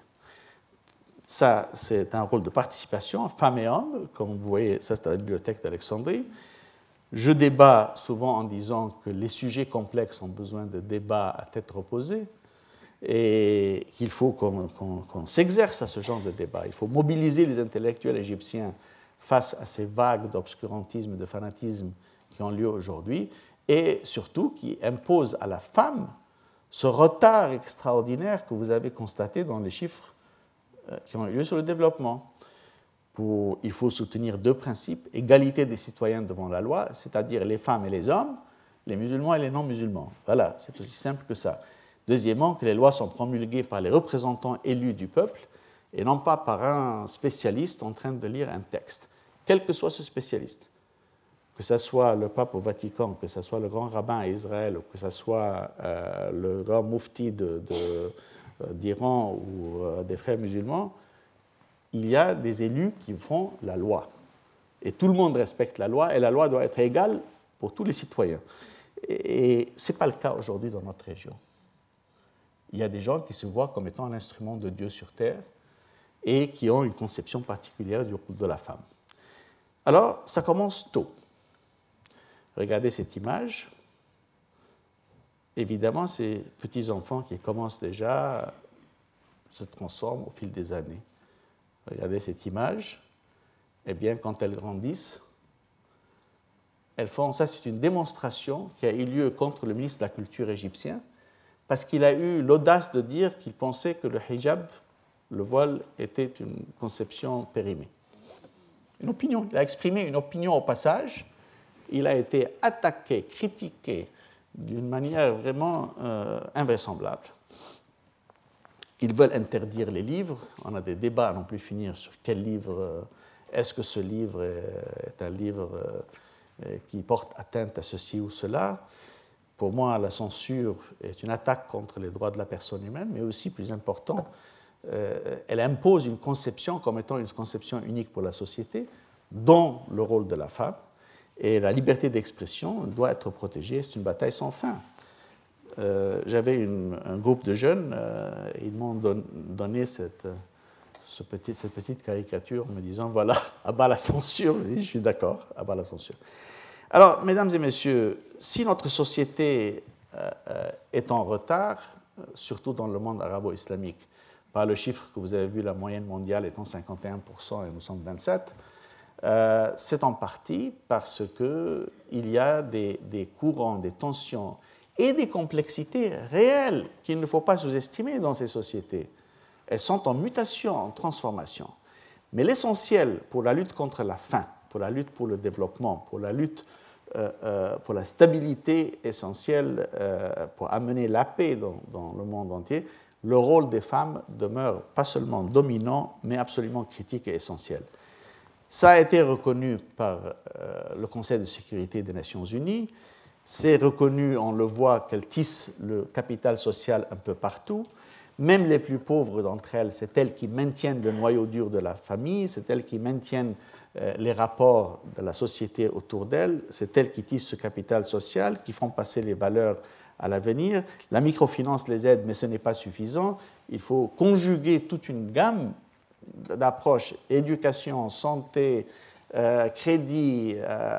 Ça, c'est un rôle de participation, femmes et hommes, comme vous voyez, ça c'est à la bibliothèque d'Alexandrie. Je débat souvent en disant que les sujets complexes ont besoin de débats à tête reposée et qu'il faut qu'on s'exerce à ce genre de débat. Il faut mobiliser les intellectuels égyptiens face à ces vagues d'obscurantisme et de fanatisme qui ont lieu aujourd'hui et surtout qui imposent à la femme ce retard extraordinaire que vous avez constaté dans les chiffres qui ont eu lieu sur le développement. Il faut soutenir deux principes, égalité des citoyens devant la loi, c'est-à-dire les femmes et les hommes, les musulmans et les non-musulmans. Voilà, c'est aussi simple que ça. Deuxièmement, que les lois sont promulguées par les représentants élus du peuple et non pas par un spécialiste en train de lire un texte. quel que soit ce spécialiste, que ce soit le pape au Vatican, que ce soit le grand rabbin à Israël, ou que ce soit le grand moufti d'Iran ou des frères musulmans, il y a des élus qui font la loi. Et tout le monde respecte la loi, et la loi doit être égale pour tous les citoyens. Et ce n'est pas le cas aujourd'hui dans notre région. Il y a des gens qui se voient comme étant un instrument de Dieu sur terre et qui ont une conception particulière du rôle de la femme. Alors, ça commence tôt. Regardez cette image. Évidemment, ces petits-enfants qui commencent déjà se transforment au fil des années. Regardez cette image. Eh bien, quand elles grandissent, elles font, ça c'est une démonstration qui a eu lieu contre le ministre de la Culture égyptien, parce qu'il a eu l'audace de dire qu'il pensait que le hijab, le voile, était une conception périmée. Une opinion. Il a exprimé une opinion au passage. Il a été attaqué, critiqué d'une manière vraiment invraisemblable. Ils veulent interdire les livres. On a des débats à n'en plus finir sur quel livre, est-ce que ce livre est un livre qui porte atteinte à ceci ou cela. Pour moi, la censure est une attaque contre les droits de la personne humaine, mais aussi, plus important, elle impose une conception comme étant une conception unique pour la société, dont le rôle de la femme. Et la liberté d'expression doit être protégée. C'est une bataille sans fin. J'avais un groupe de jeunes, ils m'ont donné cette petite caricature en me disant, voilà, à bas la censure. Je suis d'accord, à bas la censure. Alors, mesdames et messieurs, si notre société est en retard, surtout dans le monde arabo-islamique, par le chiffre que vous avez vu, la moyenne mondiale étant 51% et nous sommes 27%, c'est en partie parce qu'il y a des courants, des tensions et des complexités réelles qu'il ne faut pas sous-estimer dans ces sociétés. Elles sont en mutation, en transformation. Mais l'essentiel pour la lutte contre la faim, pour la lutte pour le développement, pour la lutte pour la stabilité essentielle, pour amener la paix dans le monde entier, le rôle des femmes demeure pas seulement dominant, mais absolument critique et essentiel. Ça a été reconnu par le Conseil de sécurité des Nations Unies. C'est reconnu, on le voit, qu'elles tissent le capital social un peu partout. Même les plus pauvres d'entre elles, c'est elles qui maintiennent le noyau dur de la famille, c'est elles qui maintiennent les rapports de la société autour d'elles, c'est elles qui tissent ce capital social, qui font passer les valeurs à l'avenir. La microfinance les aide, mais ce n'est pas suffisant. Il faut conjuguer toute une gamme d'approches, éducation, santé, crédit,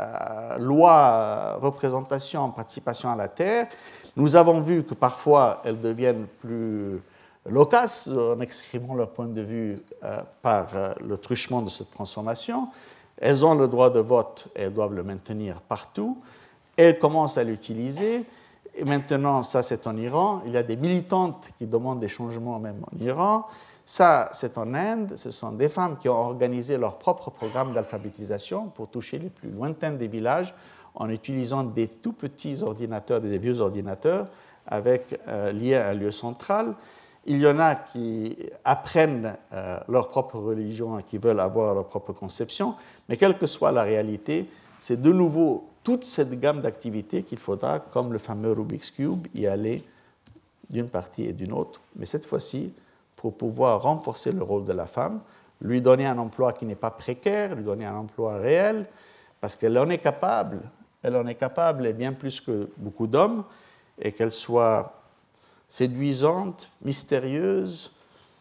loi, représentation, participation à la terre. Nous avons vu que parfois elles deviennent plus loquaces en exprimant leur point de vue par le truchement de cette transformation. Elles ont le droit de vote et elles doivent le maintenir partout. Elles commencent à l'utiliser. Et maintenant, ça c'est en Iran. Il y a des militantes qui demandent des changements même en Iran. Ça, c'est en Inde. Ce sont des femmes qui ont organisé leur propre programme d'alphabétisation pour toucher les plus lointains des villages en utilisant des tout petits ordinateurs, des vieux ordinateurs, avec liés à un lieu central. Il y en a qui apprennent leur propre religion et qui veulent avoir leur propre conception, mais quelle que soit la réalité, c'est de nouveau toute cette gamme d'activités qu'il faudra, comme le fameux Rubik's Cube, y aller d'une partie et d'une autre, mais cette fois-ci, pour pouvoir renforcer le rôle de la femme, lui donner un emploi qui n'est pas précaire, lui donner un emploi réel, parce qu'elle en est capable, et bien plus que beaucoup d'hommes, et qu'elle soit séduisante, mystérieuse,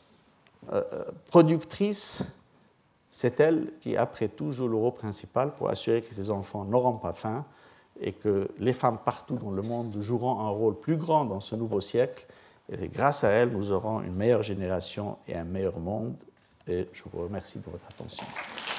productrice, c'est elle qui, après tout, joue le rôle principal pour assurer que ses enfants n'auront pas faim et que les femmes partout dans le monde joueront un rôle plus grand dans ce nouveau siècle. Et grâce à elle, nous aurons une meilleure génération et un meilleur monde. Et je vous remercie de votre attention.